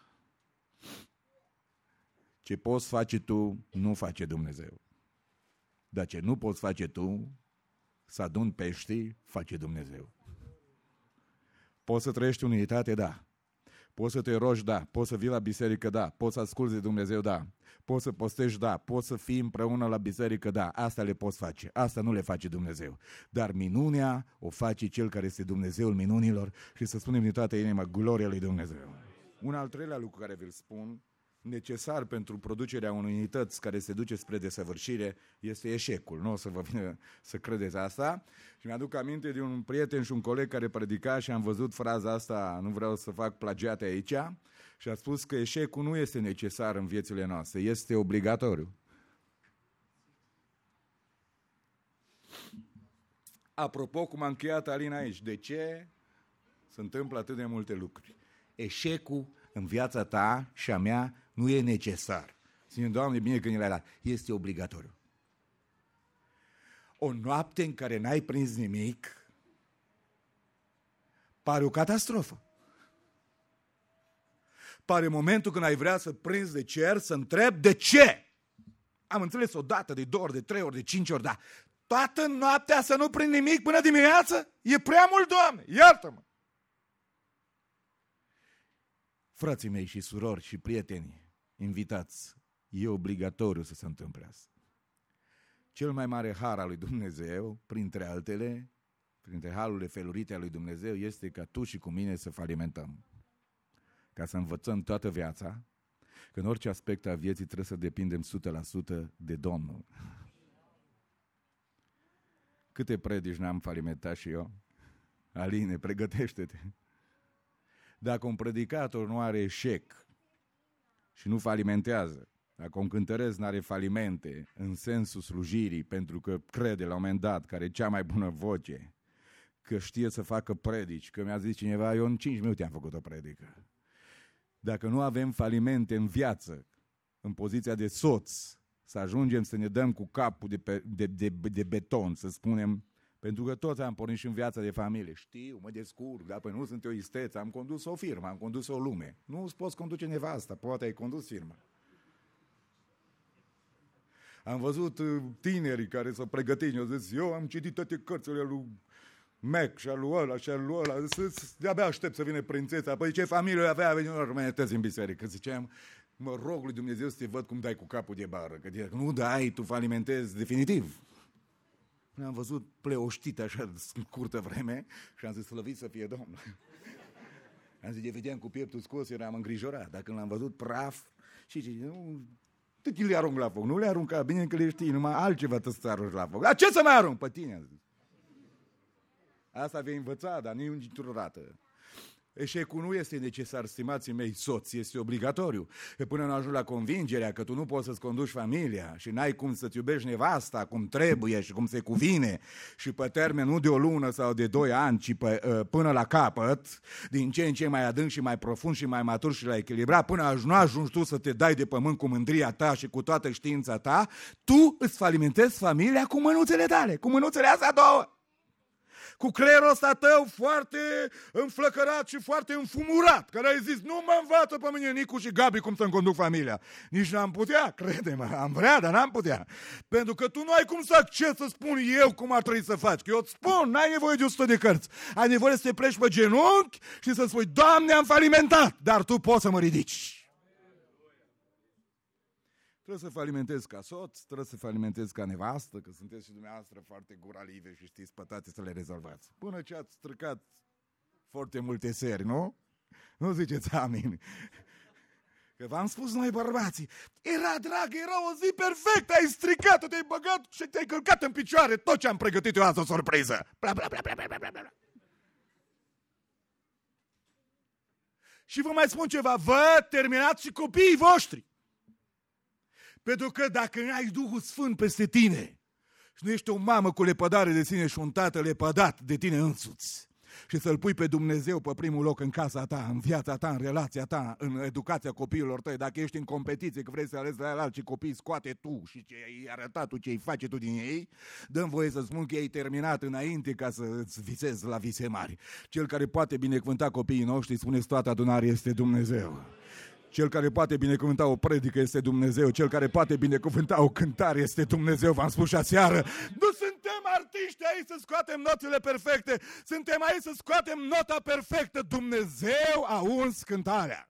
Speaker 2: Ce poți face tu, nu face Dumnezeu. Dar ce nu poți face tu, să aduni pești, face Dumnezeu. Poți să trăiești în unitate, da. Poți să te rogi, da. Poți să vii la biserică, da. Poți să asculți de Dumnezeu, da. Poți să postești, da. Poți să fii împreună la biserică, da. Asta le poți face. Asta nu le face Dumnezeu. Dar minunea o face Cel care este Dumnezeul minunilor și să spunem din toată inima gloria lui Dumnezeu. Un al treilea lucru care vi-l spun, necesar pentru producerea unei unități care se duce spre desăvârșire, este eșecul. Nu o să vă vină să credeți asta. Și mi-aduc aminte de un prieten și un coleg care predica și am văzut fraza asta, nu vreau să fac plagiate aici, și a spus că eșecul nu este necesar în viețile noastre, este obligatoriu. Apropo, cum a încheiat Alina aici, de ce se întâmplă atât de multe lucruri? Eșecul în viața ta și a mea nu e necesar. Ține, Doamne, bine că ne l-ai dat. Este obligatoriu. O noapte în care n-ai prins nimic pare o catastrofă. Pare momentul când ai vrea să prinzi de cer, să întrebi de ce. Am înțeles o dată, de 2 ori, de 3 ori, de 5 ori, dar toată noaptea să nu prind nimic până dimineață? E prea mult, Doamne, iartă-mă! Frații mei și surori și prieteni, invitați, e obligatoriu să se întâmple asta. Cel mai mare har al lui Dumnezeu, printre altele, printre harurile felurite ale lui Dumnezeu, este ca tu și cu mine să falimentăm. Ca să învățăm toată viața, că în orice aspect al vieții trebuie să depindem 100% de Domnul. Câte predici n-am falimentat și eu? Aline, pregătește-te! Dacă un predicator nu are eșec și nu falimentează, dacă un cântăresc nu are falimente în sensul slujirii, pentru că crede la un moment dat că are cea mai bună voce, că știe să facă predici, că mi-a zis cineva, eu în 5 minute am făcut o predică. Dacă nu avem falimente în viață, în poziția de soț, să ajungem să ne dăm cu capul de beton, să spunem, pentru că toți am pornit și în viața de familie. Știu, mă descurc, dar nu sunt o isteță, am condus o firmă, am condus o lume. Nu îți poți conduce nevasta, poate ai condus firma. Am văzut tineri care s-au pregătit, eu zis, eu am citit toate cărțile lui Mac și lui ăla și lui ăla, de-abia aștept să vină prințesa. Păi ce familie avea, venit urmănătăți în biserică. Ziceam, mă rog lui Dumnezeu să te văd cum dai cu capul de bară, că dacă nu dai, tu falimentezi definitiv. Am văzut pleoștit așa scurtă vreme și am zis, slăvit să fie Domnul. Am zis, evident, cu pieptul scos, eram îngrijorat. Dar când l-am văzut praf, și zice, nu, tot le arunc la foc, nu le arunca, bine că le știi, numai altceva să arunci la foc. Dar ce să mai arunc? Pe tine, am zis. Asta vei învăța, dar nu într-o dată. Eșecul nu este necesar, stimații mei soți, este obligatoriu. Că până nu ajungi la convingerea că tu nu poți să-ți conduci familia și n-ai cum să-ți iubești nevasta cum trebuie și cum se cuvine și pe termen nu de o lună sau de 2 ani, ci până la capăt, din ce în ce mai adânc și mai profund și mai matur și la echilibrat, până nu ajungi tu să te dai de pământ cu mândria ta și cu toată știința ta, tu îți falimentezi familia cu mânuțele tale, cu mânuțele astea două. Cu creierul ăsta tău foarte înflăcărat și foarte înfumurat, care ai zis, nu mă învață pe mine Nicu și Gabi cum să-mi conduc familia. Nici n-am putea, crede-mă, am vrea, dar n-am putea. Pentru că tu nu ai cum să accepti să spun eu cum ar trebui să faci. Că eu îți spun, n-ai nevoie de 100 de cărți. Ai nevoie să te pleci pe genunchi și să spui, Doamne, am falimentat, dar tu poți să mă ridici. Trebuie să falimentezi ca soț, trebuie să falimentezi ca nevastă, că sunteți și dumneavoastră foarte guralive și știți pătate să le rezolvați. Până ce ați stricat foarte multe seri, nu? Nu ziceți amin. Că v-am spus noi bărbații, era dragă, era o zi perfectă, ai stricat-o, te-ai băgat și te-ai călcat în picioare tot ce am pregătit eu azi o surpriză. Bla, bla, bla, bla, bla, bla, bla. Și vă mai spun ceva, vă terminați și copiii voștri. Pentru că dacă nu ai Duhul Sfânt peste tine și nu ești o mamă cu lepădare de sine și un tată lepădat de tine însuți și să-L pui pe Dumnezeu pe primul loc în casa ta, în viața ta, în relația ta, în educația copiilor tăi, dacă ești în competiție, că vrei să alegi la alții copii, scoate tu și ce ai arătat tu, ce ai face tu din ei, dă-mi voie să spun că ai terminat înainte ca să îți visezi la vise mari. Cel care poate binecuvânta copiii noștri, spuneți, toată adunarea este Dumnezeu. Cel care poate binecuvânta o predică este Dumnezeu. Cel care poate binecuvânta o cântare este Dumnezeu. V-am spus și aseară. Nu suntem artiști aici să scoatem notele perfecte. Suntem aici să scoatem nota perfectă. Dumnezeu a uns cântarea.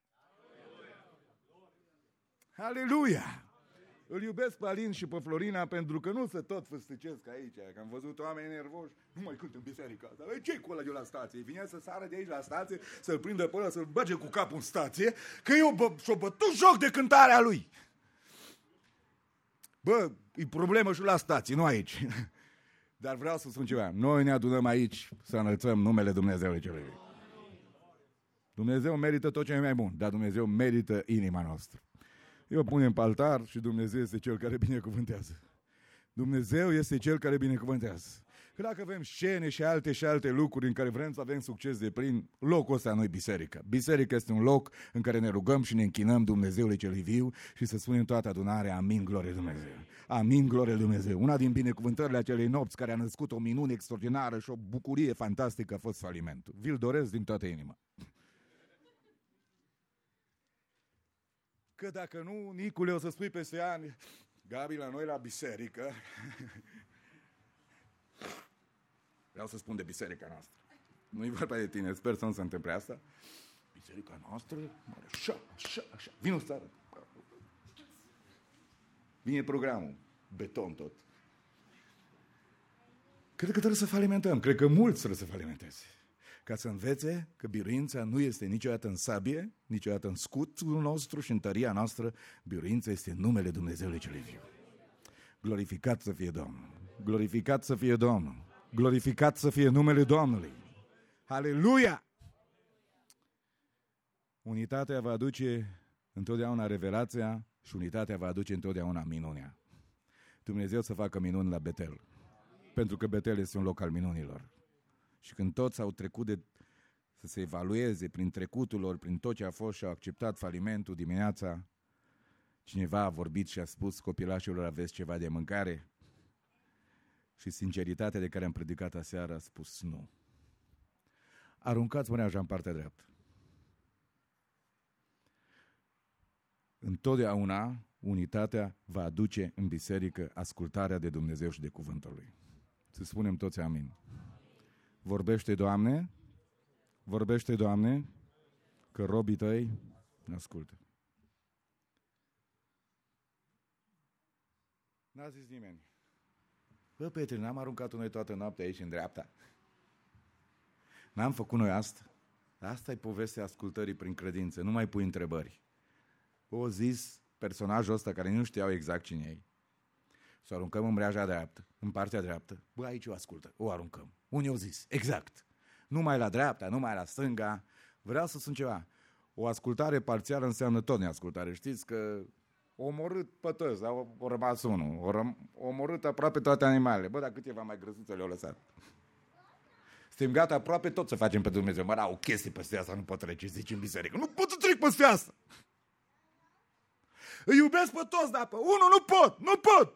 Speaker 2: Aleluia! Îl iubesc pe Alin și pe Florina pentru că nu se tot făstăcesc aici. Că am văzut oameni nervoși. Nu mai cânt în biserică. Dar ce-i cu ăla de la stație? Vine să sară de aici la stație, să-l prindă pe ăla, să-l bage cu capul în stație, că eu și-o bătut joc de cântarea lui. Bă, e problemă și la stație, nu aici. Dar vreau să spun ceva. Noi ne adunăm aici să înălțăm numele Dumnezeului celui viu. Dumnezeu merită tot ce e mai bun, dar Dumnezeu merită inima noastră. Eu punem pe altar și Dumnezeu este Cel care binecuvântează. Dumnezeu este Cel care binecuvântează. Că dacă avem scene și alte lucruri în care vrem să avem succes de plin, locul ăsta nu-i biserica. Biserica este un loc în care ne rugăm și ne închinăm Dumnezeului celui viu și să spunem toată adunarea, amin, glorie Dumnezeu. Amin, glorie Dumnezeu. Una din binecuvântările acelei nopți care a născut o minune extraordinară și o bucurie fantastică a fost falimentul. Vi-l doresc din toată inima. Că dacă nu, Nicule, o să spui peste ani, Gabi, la noi la biserică, vreau să spun de biserica noastră. Nu-i vorba de tine, sper să nu se întâmple asta. Biserica noastră, așa. Vino să arăt. Vine programul, beton tot. Cred că trebuie să falimentăm, cred că mulți trebuie să falimenteze. Ca să învețe că biruința nu este niciodată în sabie, niciodată în scutul nostru și în tăria noastră. Biruința este numele Dumnezeului celui viu. Glorificat să fie Domnul! Glorificat să fie Domnul! Glorificat să fie numele Domnului! Aleluia! Unitatea va aduce întotdeauna revelația și unitatea va aduce întotdeauna minunea. Dumnezeu să facă minuni la Betel. Pentru că Betel este un loc al minunilor. Și când toți au trecut să se evalueze prin trecutul lor, prin tot ce a fost și au acceptat falimentul dimineața, cineva a vorbit și a spus copilașilor, aveți ceva de mâncare? Și sinceritatea de care am predicat aseară a spus nu. Aruncați mâneaja în partea dreaptă. Întotdeauna unitatea va aduce în biserică ascultarea de Dumnezeu și de cuvântul Lui. Să spunem toți amin. Vorbește, Doamne, că robii tăi ne ascultă. N-a zis nimeni. Bă, Petre, n-am aruncat noi toată noaptea aici în dreapta? N-am făcut noi asta? Asta e povestea ascultării prin credință, nu mai pui întrebări. O zis personajul ăsta care nu știau exact cine e. Să o aruncăm în mreaja dreaptă, în partea dreaptă. Bă, aici o ascultă, o aruncăm. Unii au zis, exact. Numai la dreapta, numai la stânga. Vreau să spun ceva. O ascultare parțială înseamnă tot neascultare. Știți că omorât pătăzi, au rămas unul. Omorât aproape toate animalele. Bă, dar câteva mai grăsuțe le-au lăsat. Suntem gata aproape tot să facem pentru Dumnezeu. Mă, da, o chestie peste asta nu pot trece, zici în biserică. Nu pot să trec peste asta. Îi iubesc pe toți, dar pe unul nu pot.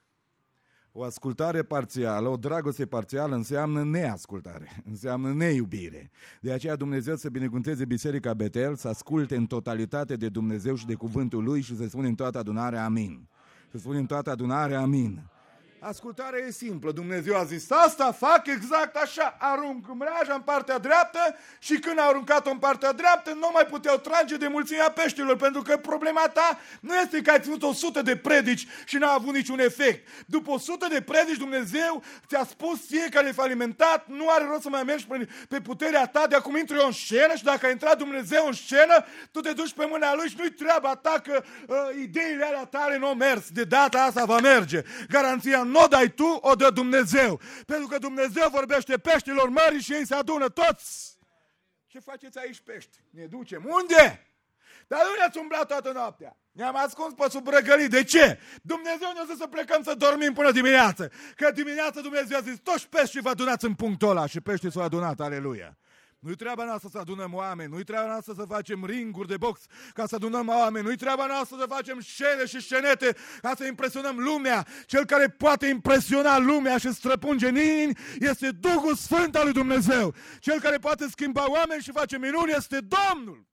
Speaker 2: O ascultare parțială, o dragoste parțială înseamnă neascultare, înseamnă neiubire. De aceea Dumnezeu să binecuvânteze Biserica Betel, să asculte în totalitate de Dumnezeu și de cuvântul Lui și să spune în toată adunarea amin. Să spune în toată adunarea amin. Ascultarea e simplă. Dumnezeu a zis asta, fac exact așa. Arunc mreaja în partea dreaptă și când au aruncat-o în partea dreaptă, nu mai puteau trage de mulțimea peștilor, pentru că problema ta nu este că ai ținut 100 de predici și n-a avut niciun efect. După 100 de predici, Dumnezeu ți-a spus ție că e falimentat, nu are rost să mai mergi pe puterea ta, de acum intru eu în scenă și dacă a intrat Dumnezeu în scenă, tu te duci pe mâna Lui și nu-i treaba ta că ideile alea tale nu au mers. De data asta va merge. Garanția nu o dai tu, o dă Dumnezeu. Pentru că Dumnezeu vorbește peștilor mării și ei se adună toți. Ce faceți aici, pești? Ne ducem. Unde? Dar nu ne-ați umblat toată noaptea. Ne-am ascuns pe sub răgălii. De ce? Dumnezeu ne-a zis să plecăm să dormim până dimineață. Că dimineață Dumnezeu a zis, toți peștii vă adunați în punctul ăla. Și peștii s-au adunat, aleluia. Nu-i treaba noastră să adunăm oameni, nu-i treaba noastră să facem ringuri de box ca să adunăm oameni, nu-i treaba noastră să facem scene și scenete ca să impresionăm lumea. Cel care poate impresiona lumea și străpunge în inimi este Duhul Sfânt al lui Dumnezeu. Cel care poate schimba oameni și face minuni este Domnul.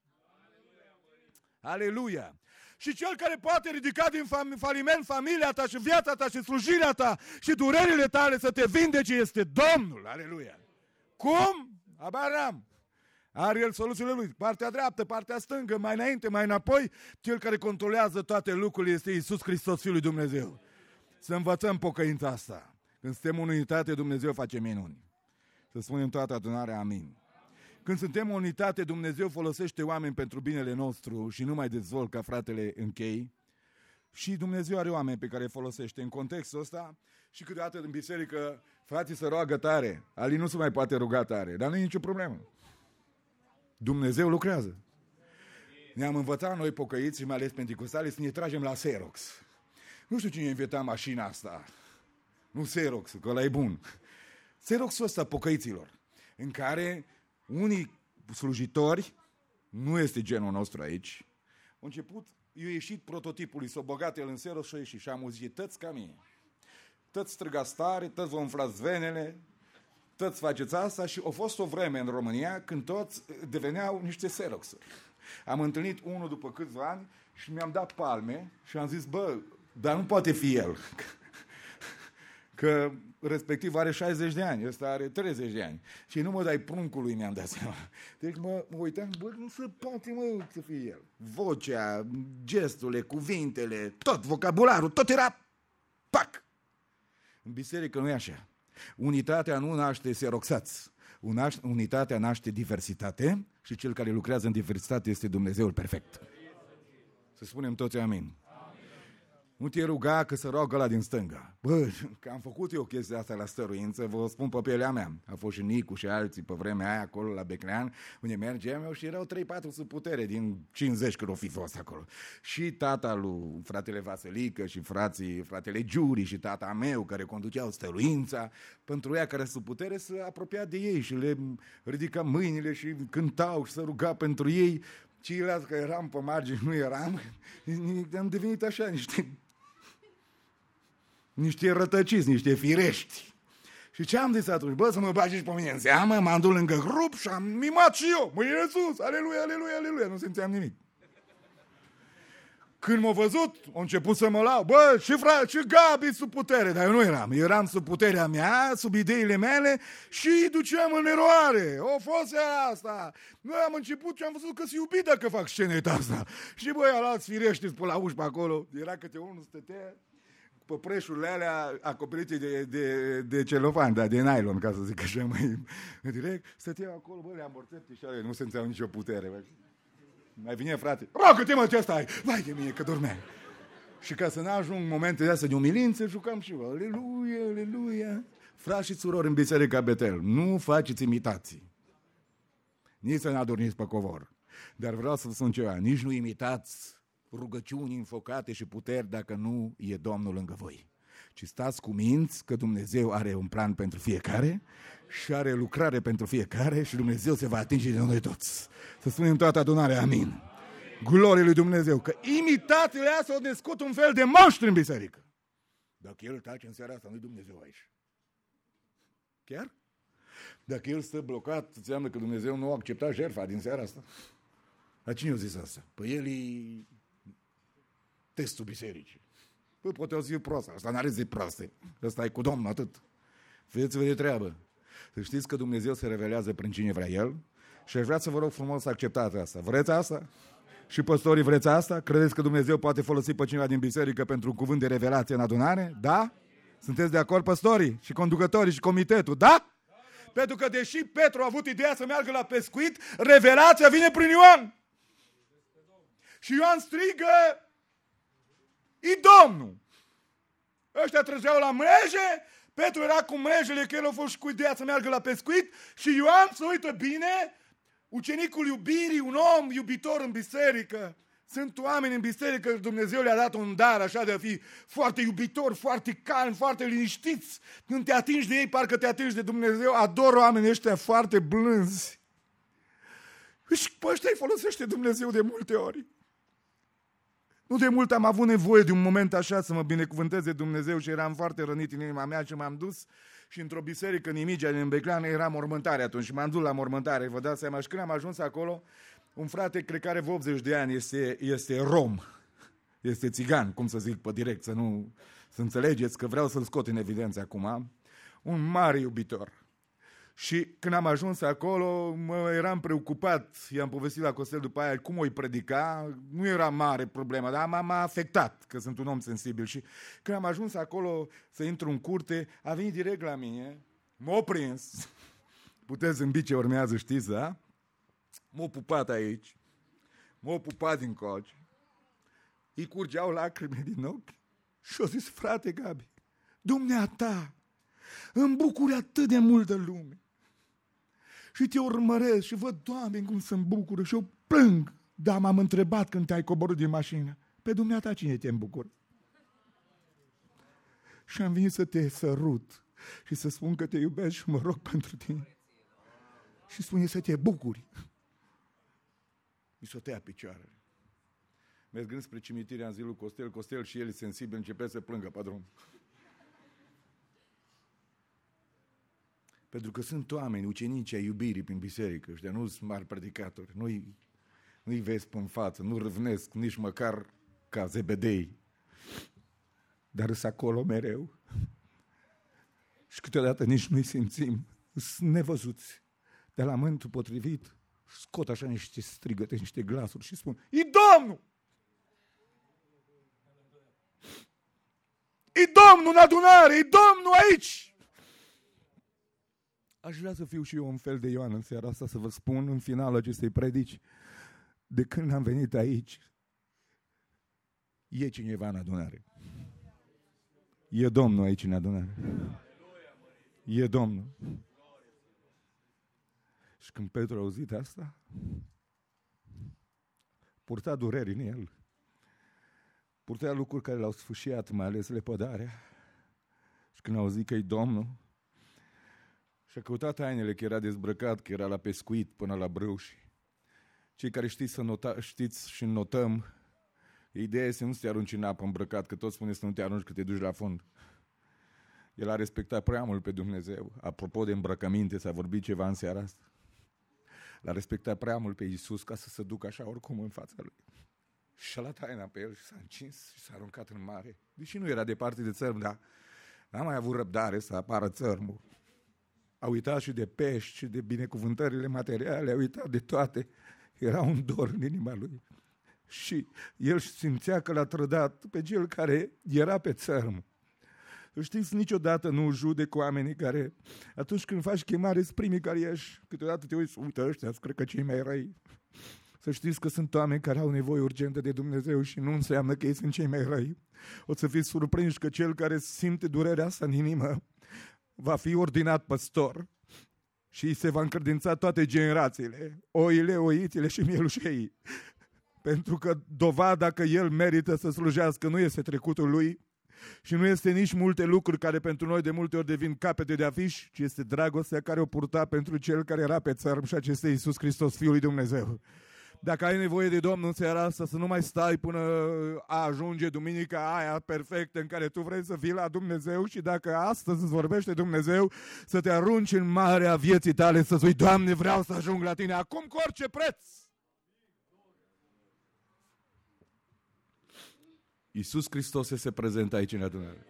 Speaker 2: Aleluia! Și cel care poate ridica din faliment familia ta și viața ta și slujirea ta și durerile tale să te vindece este Domnul. Aleluia! Cum? Abar n-am. Are El soluțiile Lui. Partea dreaptă, partea stângă, mai înainte, mai înapoi. Cel care controlează toate lucrurile este Iisus Hristos, Fiul lui Dumnezeu. Să învățăm pocăința asta. Când suntem în unitate, Dumnezeu face minuni. Să spunem toată adunarea amin. Când suntem în unitate, Dumnezeu folosește oameni pentru binele nostru și nu mai dezvolt ca fratele închei. Și Dumnezeu are oameni pe care îi folosește în contextul ăsta. Și câteodată în biserică frații se roagă tare, Ali nu se mai poate ruga tare, dar nu e nicio problemă. Dumnezeu lucrează. Ne-am învățat noi pocăiți și mai ales penticostali să ne tragem la Xerox. Nu știu cine a inventat mașina asta. Nu Xerox, că ăla e bun. Xeroxul ăsta pocăiților, în care unii slujitori, nu este genul nostru aici, au început, i-a ieșit prototipul lui, s-a băgat el în Xerox și a ieșit și am zis, tăți ca mine. Tăți străgați tare, tăți vă umflați venele, tăți faceți asta și a fost o vreme în România când toți deveneau niște Xeroxuri. Am întâlnit unul după câțiva ani și mi-am dat palme și am zis, bă, dar nu poate fi el. Că respectiv are 60 de ani, ăsta are 30 de ani. Și nu mă dai pruncului, mi-am dat seama. Deci mă uitam, bă, nu se poate, mă, să fie el. Vocea, gesturile, cuvintele, tot, vocabularul, tot era pac! În biserică nu e așa. Unitatea nu naște xeroxați. Unitatea naște diversitate și cel care lucrează în diversitate este Dumnezeul perfect. Să spunem toți amin. Nu te ruga că se roagă ăla din stânga. Bă, că am făcut eu chestia asta la stăruință, vă spun pe pielea mea. A fost și Nicu și alții pe vremea aia acolo la Beclean, unde mergeam eu și erau 3-4 sub putere din 50 când o fi fost acolo. Și tata lui fratele Vasilică și fratele Giuri și tata meu care conduceau stăruința, pentru ea care sub putere se apropia de ei și le ridica mâinile și cântau și se ruga pentru ei. Ceilalți că eram pe margine, nu eram, am devenit așa niște rătăciți, niște firești. Și ce am zis atunci? Bă, să mă bagi și pe mine în seamă, m-am dus lângă grup și am mimat și eu. Mâine sus, aleluia, aleluia, aleluia, nu simțeam nimic. Când m-a văzut, a început să mă lau. Bă, și Gabi sub putere, dar eu nu eram. Eram sub puterea mea, sub ideile mele și îi duceam în eroare. O fost asta. Noi am început și am văzut că-s iubit dacă fac sceneta asta. Și băi, alți firești pe la uși pe acolo. Era câte unul stătea pe preșurile alea acoperite de celofan, dar de nylon, ca să zic așa mai direct. Stăteau acolo, bă, le amorțete și ale, nu simțeau nicio putere. Bă. Mai vine frate, roagă-te mă ce ăsta ai. Vai de mine că dormeai. Și ca să nu ajung momente de astea de umilință, jucam și eu. Aleluia, aleluia. Frați și surori în Biserica Betel, nu faceți imitații. Nici să ne adorniți pe covor. Dar vreau să vă spun ceva, nici nu imitați rugăciuni înfocate și puteri dacă nu e Domnul lângă voi. Ci stați cu minți că Dumnezeu are un plan pentru fiecare și are lucrare pentru fiecare și Dumnezeu se va atinge de noi toți. Să spunem toată adunarea, amin. Glorie lui Dumnezeu, că imitațiile astea au născut un fel de monștri în biserică. Dacă el tace în seara asta, nu-i Dumnezeu aici. Chiar? Dacă el stă blocat, înseamnă că Dumnezeu nu a acceptat jertfa din seara asta. Dar cine a zis asta? Păi el e testul bisericii. Păi poate o zi proastă, asta n-are zi proaste. Ăsta e cu Domnul, atât. Vedeți-vă de treabă. Să știți că Dumnezeu se revelează prin cine vrea El și aș vrea să vă rog frumos să acceptați asta. Vreți asta? Și păstorii vreți asta? Credeți că Dumnezeu poate folosi pe cineva din biserică pentru un cuvânt de revelație în adunare? Da? Sunteți de acord, păstorii și conducătorii și comitetul? Da? Pentru că deși Petru a avut ideea să meargă la pescuit, revelația vine prin Ioan. Și Ioan strigă, e Domnul. Ăștia trăgeau la mreje, Petru era cu mrejele, că el a fost cu ideea să meargă la pescuit și Ioan se uită bine, ucenicul iubirii, un om iubitor în biserică. Sunt oameni în biserică, Dumnezeu le-a dat un dar așa de a fi foarte iubitori, foarte calmi, foarte liniștiți. Când te atingi de ei, parcă te atingi de Dumnezeu. Ador oamenii ăștia foarte blânzi. Și pe ăștia îi folosește Dumnezeu de multe ori. Nu de mult am avut nevoie de un moment așa să mă binecuvânteze Dumnezeu și eram foarte rănit în inima mea și m-am dus și într-o biserică în Imigea, din Beclean, era mormântare atunci și m-am dus la mormântare. Vă dați seama, și când am ajuns acolo, un frate, cred că are 80 de ani, este rom, este țigan, cum să zic pe direct, să înțelegeți că vreau să-l scot în evidență acum, un mare iubitor. Și când am ajuns acolo, eram preocupat, i-am povestit la Costel după aia cum o-i predica, nu era mare problema, dar m-a afectat, că sunt un om sensibil. Și când am ajuns acolo să intru în curte, a venit direct la mine, m-a prins, puteți zâmbi ce urmează, știți, da? M-a pupat aici, m-a pupat din coci, îi curgeau lacrime din ochi și a zis, frate Gabi, dumneata, îmi bucuri atât de multă lume. Și te urmăresc și văd oameni cum se îmbucură și eu plâng. Dar m-am întrebat când te-ai coborât din mașină, pe dumneata cine te îmbucură? Și am venit să te sărut și să spun că te iubesc și mă rog pentru tine. Și spune să te bucuri. Mi s-o tăia picioarele. Mergând spre cimitir, am zis lui Costel și el sensibil începea să plângă pe drum. Pentru că sunt oameni, ucenici ai iubirii prin biserică, ăștia nu sunt mari predicatori, nu-i vezi pe-n față, nu râvnesc nici măcar ca Zebedei, dar sunt acolo mereu. Și câteodată nici nu-i simțim, sunt nevăzuți. De la momentul potrivit, scot așa niște strigăte, niște glasuri și spun, e Domnul! E Domnul în adunare, e Domnul aici! Aș vrea să fiu și eu un fel de Ioan în seara asta, să vă spun în finalul acestei predici, de când am venit aici, e cineva în adunare. E Domnul aici în adunare. E Domnul. Și când Petru a auzit asta, purta dureri în el. Purta lucruri care l-au sfâșiat, mai ales lepădarea. Și când a auzit că e Domnul, și-a căutat hainele, că era dezbrăcat, că era la pescuit până la brâuși. Cei care știți și notăm, ideea este nu să te arunci în apă îmbrăcat, că toți spuneți să nu te arunci, că te duci la fund. El a respectat prea mult pe Dumnezeu. Apropo de îmbrăcăminte, s-a vorbit ceva în seara asta. L-a respectat prea mult pe Iisus ca să se ducă așa oricum în fața lui. Și-a luat haina pe el și s-a încins și s-a aruncat în mare. Deși nu era departe de țărm, dar n-a mai avut răbdare să apară țărmul. A uitat și de pești și de binecuvântările materiale, a uitat de toate. Era un dor în inima lui. Și el simțea că l-a trădat pe cel care era pe țărm. Știți, niciodată nu judec oamenii care, atunci când faci chemare, sunt primii care ieși. Câteodată te uiți, uite ăștia, cred că cei mai răi. Să știți că sunt oameni care au nevoie urgentă de Dumnezeu și nu înseamnă că ei sunt cei mai răi. O să fiți surprinși că cel care simte durerea asta în inimă va fi ordinat păstor și îi se va încredința toate generațiile, oile, oițile și mielușei. Pentru că dovada că el merită să slujească nu este trecutul lui și nu este nici multe lucruri care pentru noi de multe ori devin capete de afiș, ci este dragostea care o purta pentru cel care era pe țărm și acesta Iisus Hristos, Fiul lui Dumnezeu. Dacă ai nevoie de Domnul în seara asta, să nu mai stai până ajunge duminica aia perfectă în care tu vrei să fii la Dumnezeu și dacă astăzi îți vorbește Dumnezeu, să te arunci în marea vieții tale, să spui, Doamne, vreau să ajung la Tine acum cu orice preț. Iisus Hristos se prezentă aici în adunare.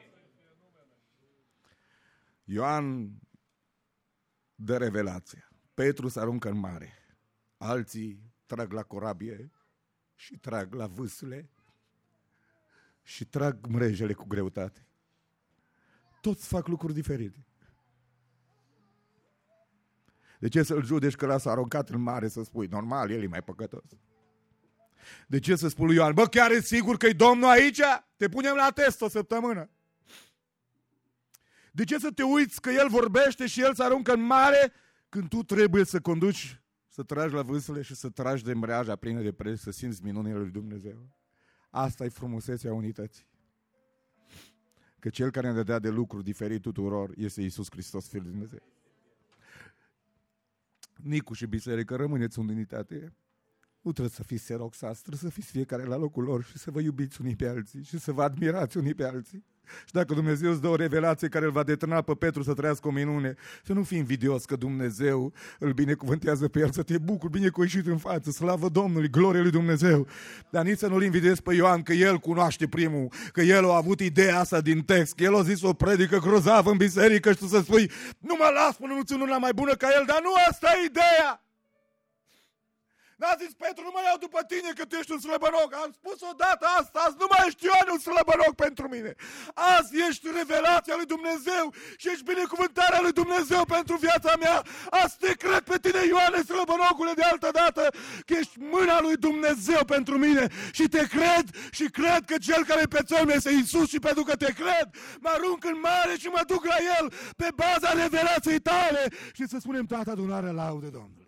Speaker 2: Ioan dă revelația. Petru se aruncă în mare. Alții trag la corabie și trag la vâsle și trag mrejele cu greutate. Toți fac lucruri diferite. De ce să-l judeci că s-a aruncat în mare să spui, normal, el e mai păcătos? De ce să spui lui Ioan, bă, chiar e sigur că e Domnul aici? Te punem la test o săptămână. De ce să te uiți că el vorbește și el se aruncă în mare când tu trebuie să conduci, să tragi la vâsle și să tragi de mreaja plină de preț, să simți minunile lui Dumnezeu? Asta e frumusețea unității. Că cel care ne dădea de lucruri diferit tuturor este Iisus Hristos, Fiul lui Dumnezeu. Nicu și biserică, rămâneți în unitate. Nu trebuie să fiți seroxați, trebuie să fiți fiecare la locul lor și să vă iubiți unii pe alții și să vă admirați unii pe alții. Și dacă Dumnezeu îți dă o revelație care îl va determina pe Petru să trăiască o minune, să nu fii invidios că Dumnezeu îl binecuvântează pe el, să te bucuri, bine că a ieșit în față, slavă Domnului, glorie lui Dumnezeu. Dar nici să nu-l invidiezi pe Ioan că el cunoaște primul, că el a avut ideea asta din text, că el a zis o predică grozavă în biserică și tu să spui, nu mă las până nu țin una mai bună ca el, dar nu asta e ideea. N-a zis Petru, nu mă iau după tine că tu ești un slăbănoc. Am spus odată asta, azi nu mai ești Ioan un slăbănoc pentru mine. Azi ești revelația lui Dumnezeu și ești binecuvântarea lui Dumnezeu pentru viața mea. Azi te cred pe tine, Ioane, slăbănocule, de altă dată, că ești mâna lui Dumnezeu pentru mine. Și te cred și cred că cel care pe țărm este Iisus și pentru că te cred, mă arunc în mare și mă duc la el pe baza revelației tale. Și să spunem toată adunarea laude Domnului.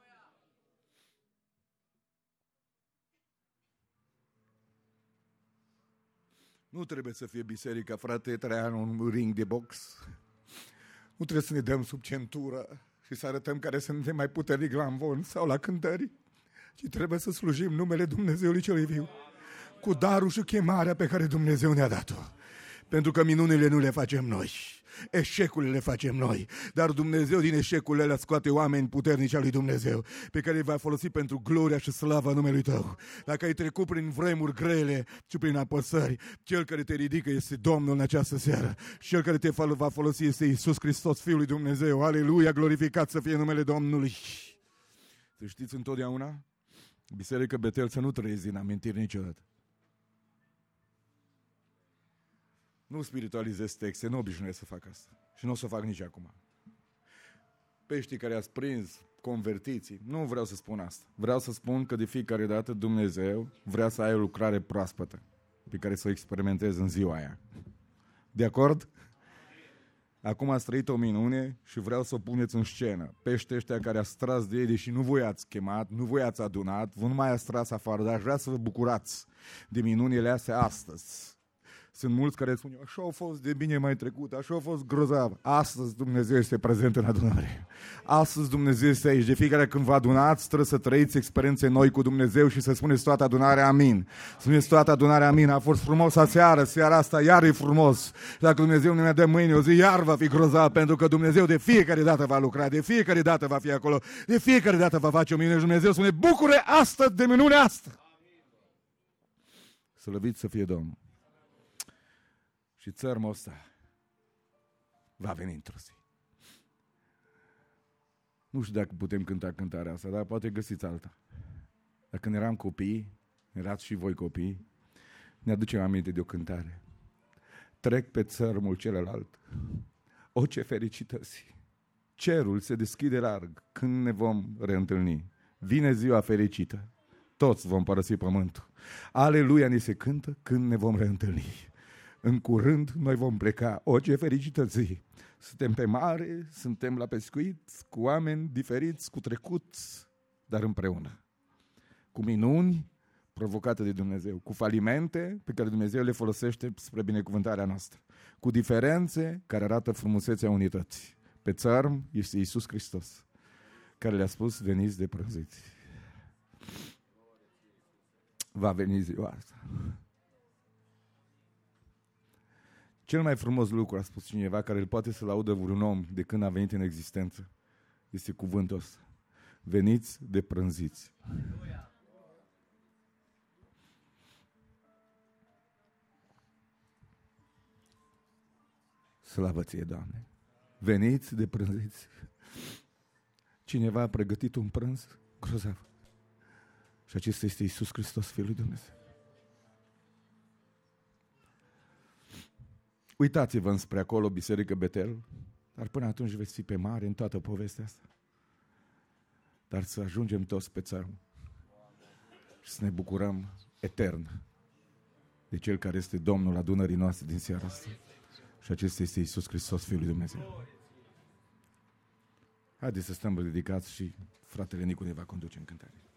Speaker 2: Nu trebuie să fie biserica, frate Traianu, un ring de box. Nu trebuie să ne dăm sub centură și să arătăm care suntem mai puternic la învon sau la cântări, ci trebuie să slujim numele Dumnezeului celui viu, cu darul și chemarea pe care Dumnezeu ne-a dat-o. Pentru că minunile nu le facem noi, eșecurile le facem noi, dar Dumnezeu din eșecurile alea scoate oameni puternici al lui Dumnezeu, pe care îi va folosi pentru gloria și slava numelui tău. Dacă ai trecut prin vremuri grele și prin apăsări, cel care te ridică este Domnul în această seară. Cel care te va folosi este Iisus Hristos, Fiul lui Dumnezeu. Aleluia, glorificat să fie numele Domnului. Să știți întotdeauna, Biserica Betel să nu trăiezi din amintiri niciodată. Nu spiritualizez texte, nu obișnuiesc să fac asta. Și nu o să o fac nici acum. Peștii care ați prins, convertiții, nu vreau să spun asta. Vreau să spun că de fiecare dată Dumnezeu vrea să ai o lucrare proaspătă pe care să o experimentezi în ziua aia. De acord? Acum ați trăit o minune și vreau să o puneți în scenă. Peștii ăștia care ați tras de ei, deși nu voi ați chemat, nu voi ați adunat, nu mai ați tras afară, dar aș vrea să vă bucurați de minunile astea astăzi. Sunt mulți care spun, așa a fost de bine mai trecut, așa a fost grozav. Astăzi Dumnezeu este prezent în adunare. Astăzi Dumnezeu este aici. De fiecare când vă adunați, trebuie să trăiți experiențe noi cu Dumnezeu și să spuneți toată adunarea amin. Spuneți toată adunarea amin. A fost frumos aseară, seara asta iar e frumos. Dacă Dumnezeu nu ne dă mâine, o zi iar va fi grozav, pentru că Dumnezeu de fiecare dată va lucra, de fiecare dată va fi acolo, de fiecare dată va face o minune și Dumnezeu spune, bucure astăzi de minunea asta. Slăvit să fie Domnul. Și țărmul ăsta va veni într-o zi. Nu știu dacă putem cânta cântarea asta, dar poate găsiți alta. Dar când eram copii, erați și voi copii, ne aducem aminte de o cântare. Trec pe țărmul celălalt. O, ce fericități! Cerul se deschide larg când ne vom reîntâlni. Vine ziua fericită. Toți vom părăsi pământul. Aleluia ni se cântă când ne vom reîntâlni. În curând noi vom pleca. O, ce fericită zi! Suntem pe mare, suntem la pescuit, cu oameni diferiți, cu trecuți, dar împreună. Cu minuni provocate de Dumnezeu, cu falimente pe care Dumnezeu le folosește spre binecuvântarea noastră, cu diferențe care arată frumusețea unității. Pe țărm este Iisus Hristos, care le-a spus, veniți de prânziți. Va veni ziua asta. Cel mai frumos lucru, a spus cineva, care îl poate să-l audă vreun om de când a venit în existență, este cuvântul ăsta. Veniți de prânziți. Slavă ție, Doamne! Veniți de prânziți. Cineva a pregătit un prânz grozav. Și acesta este Iisus Hristos, Fiul lui Dumnezeu. Uitați-vă înspre acolo, Biserică Betel, dar până atunci veți fi pe mare în toată povestea asta. Dar să ajungem toți pe țărm și să ne bucurăm etern de Cel care este Domnul adunării noastre din seara asta. Și acesta este Iisus Hristos, Fiul lui Dumnezeu. Haideți să stăm dedicați și fratele Nicu ne va conduce în cântare.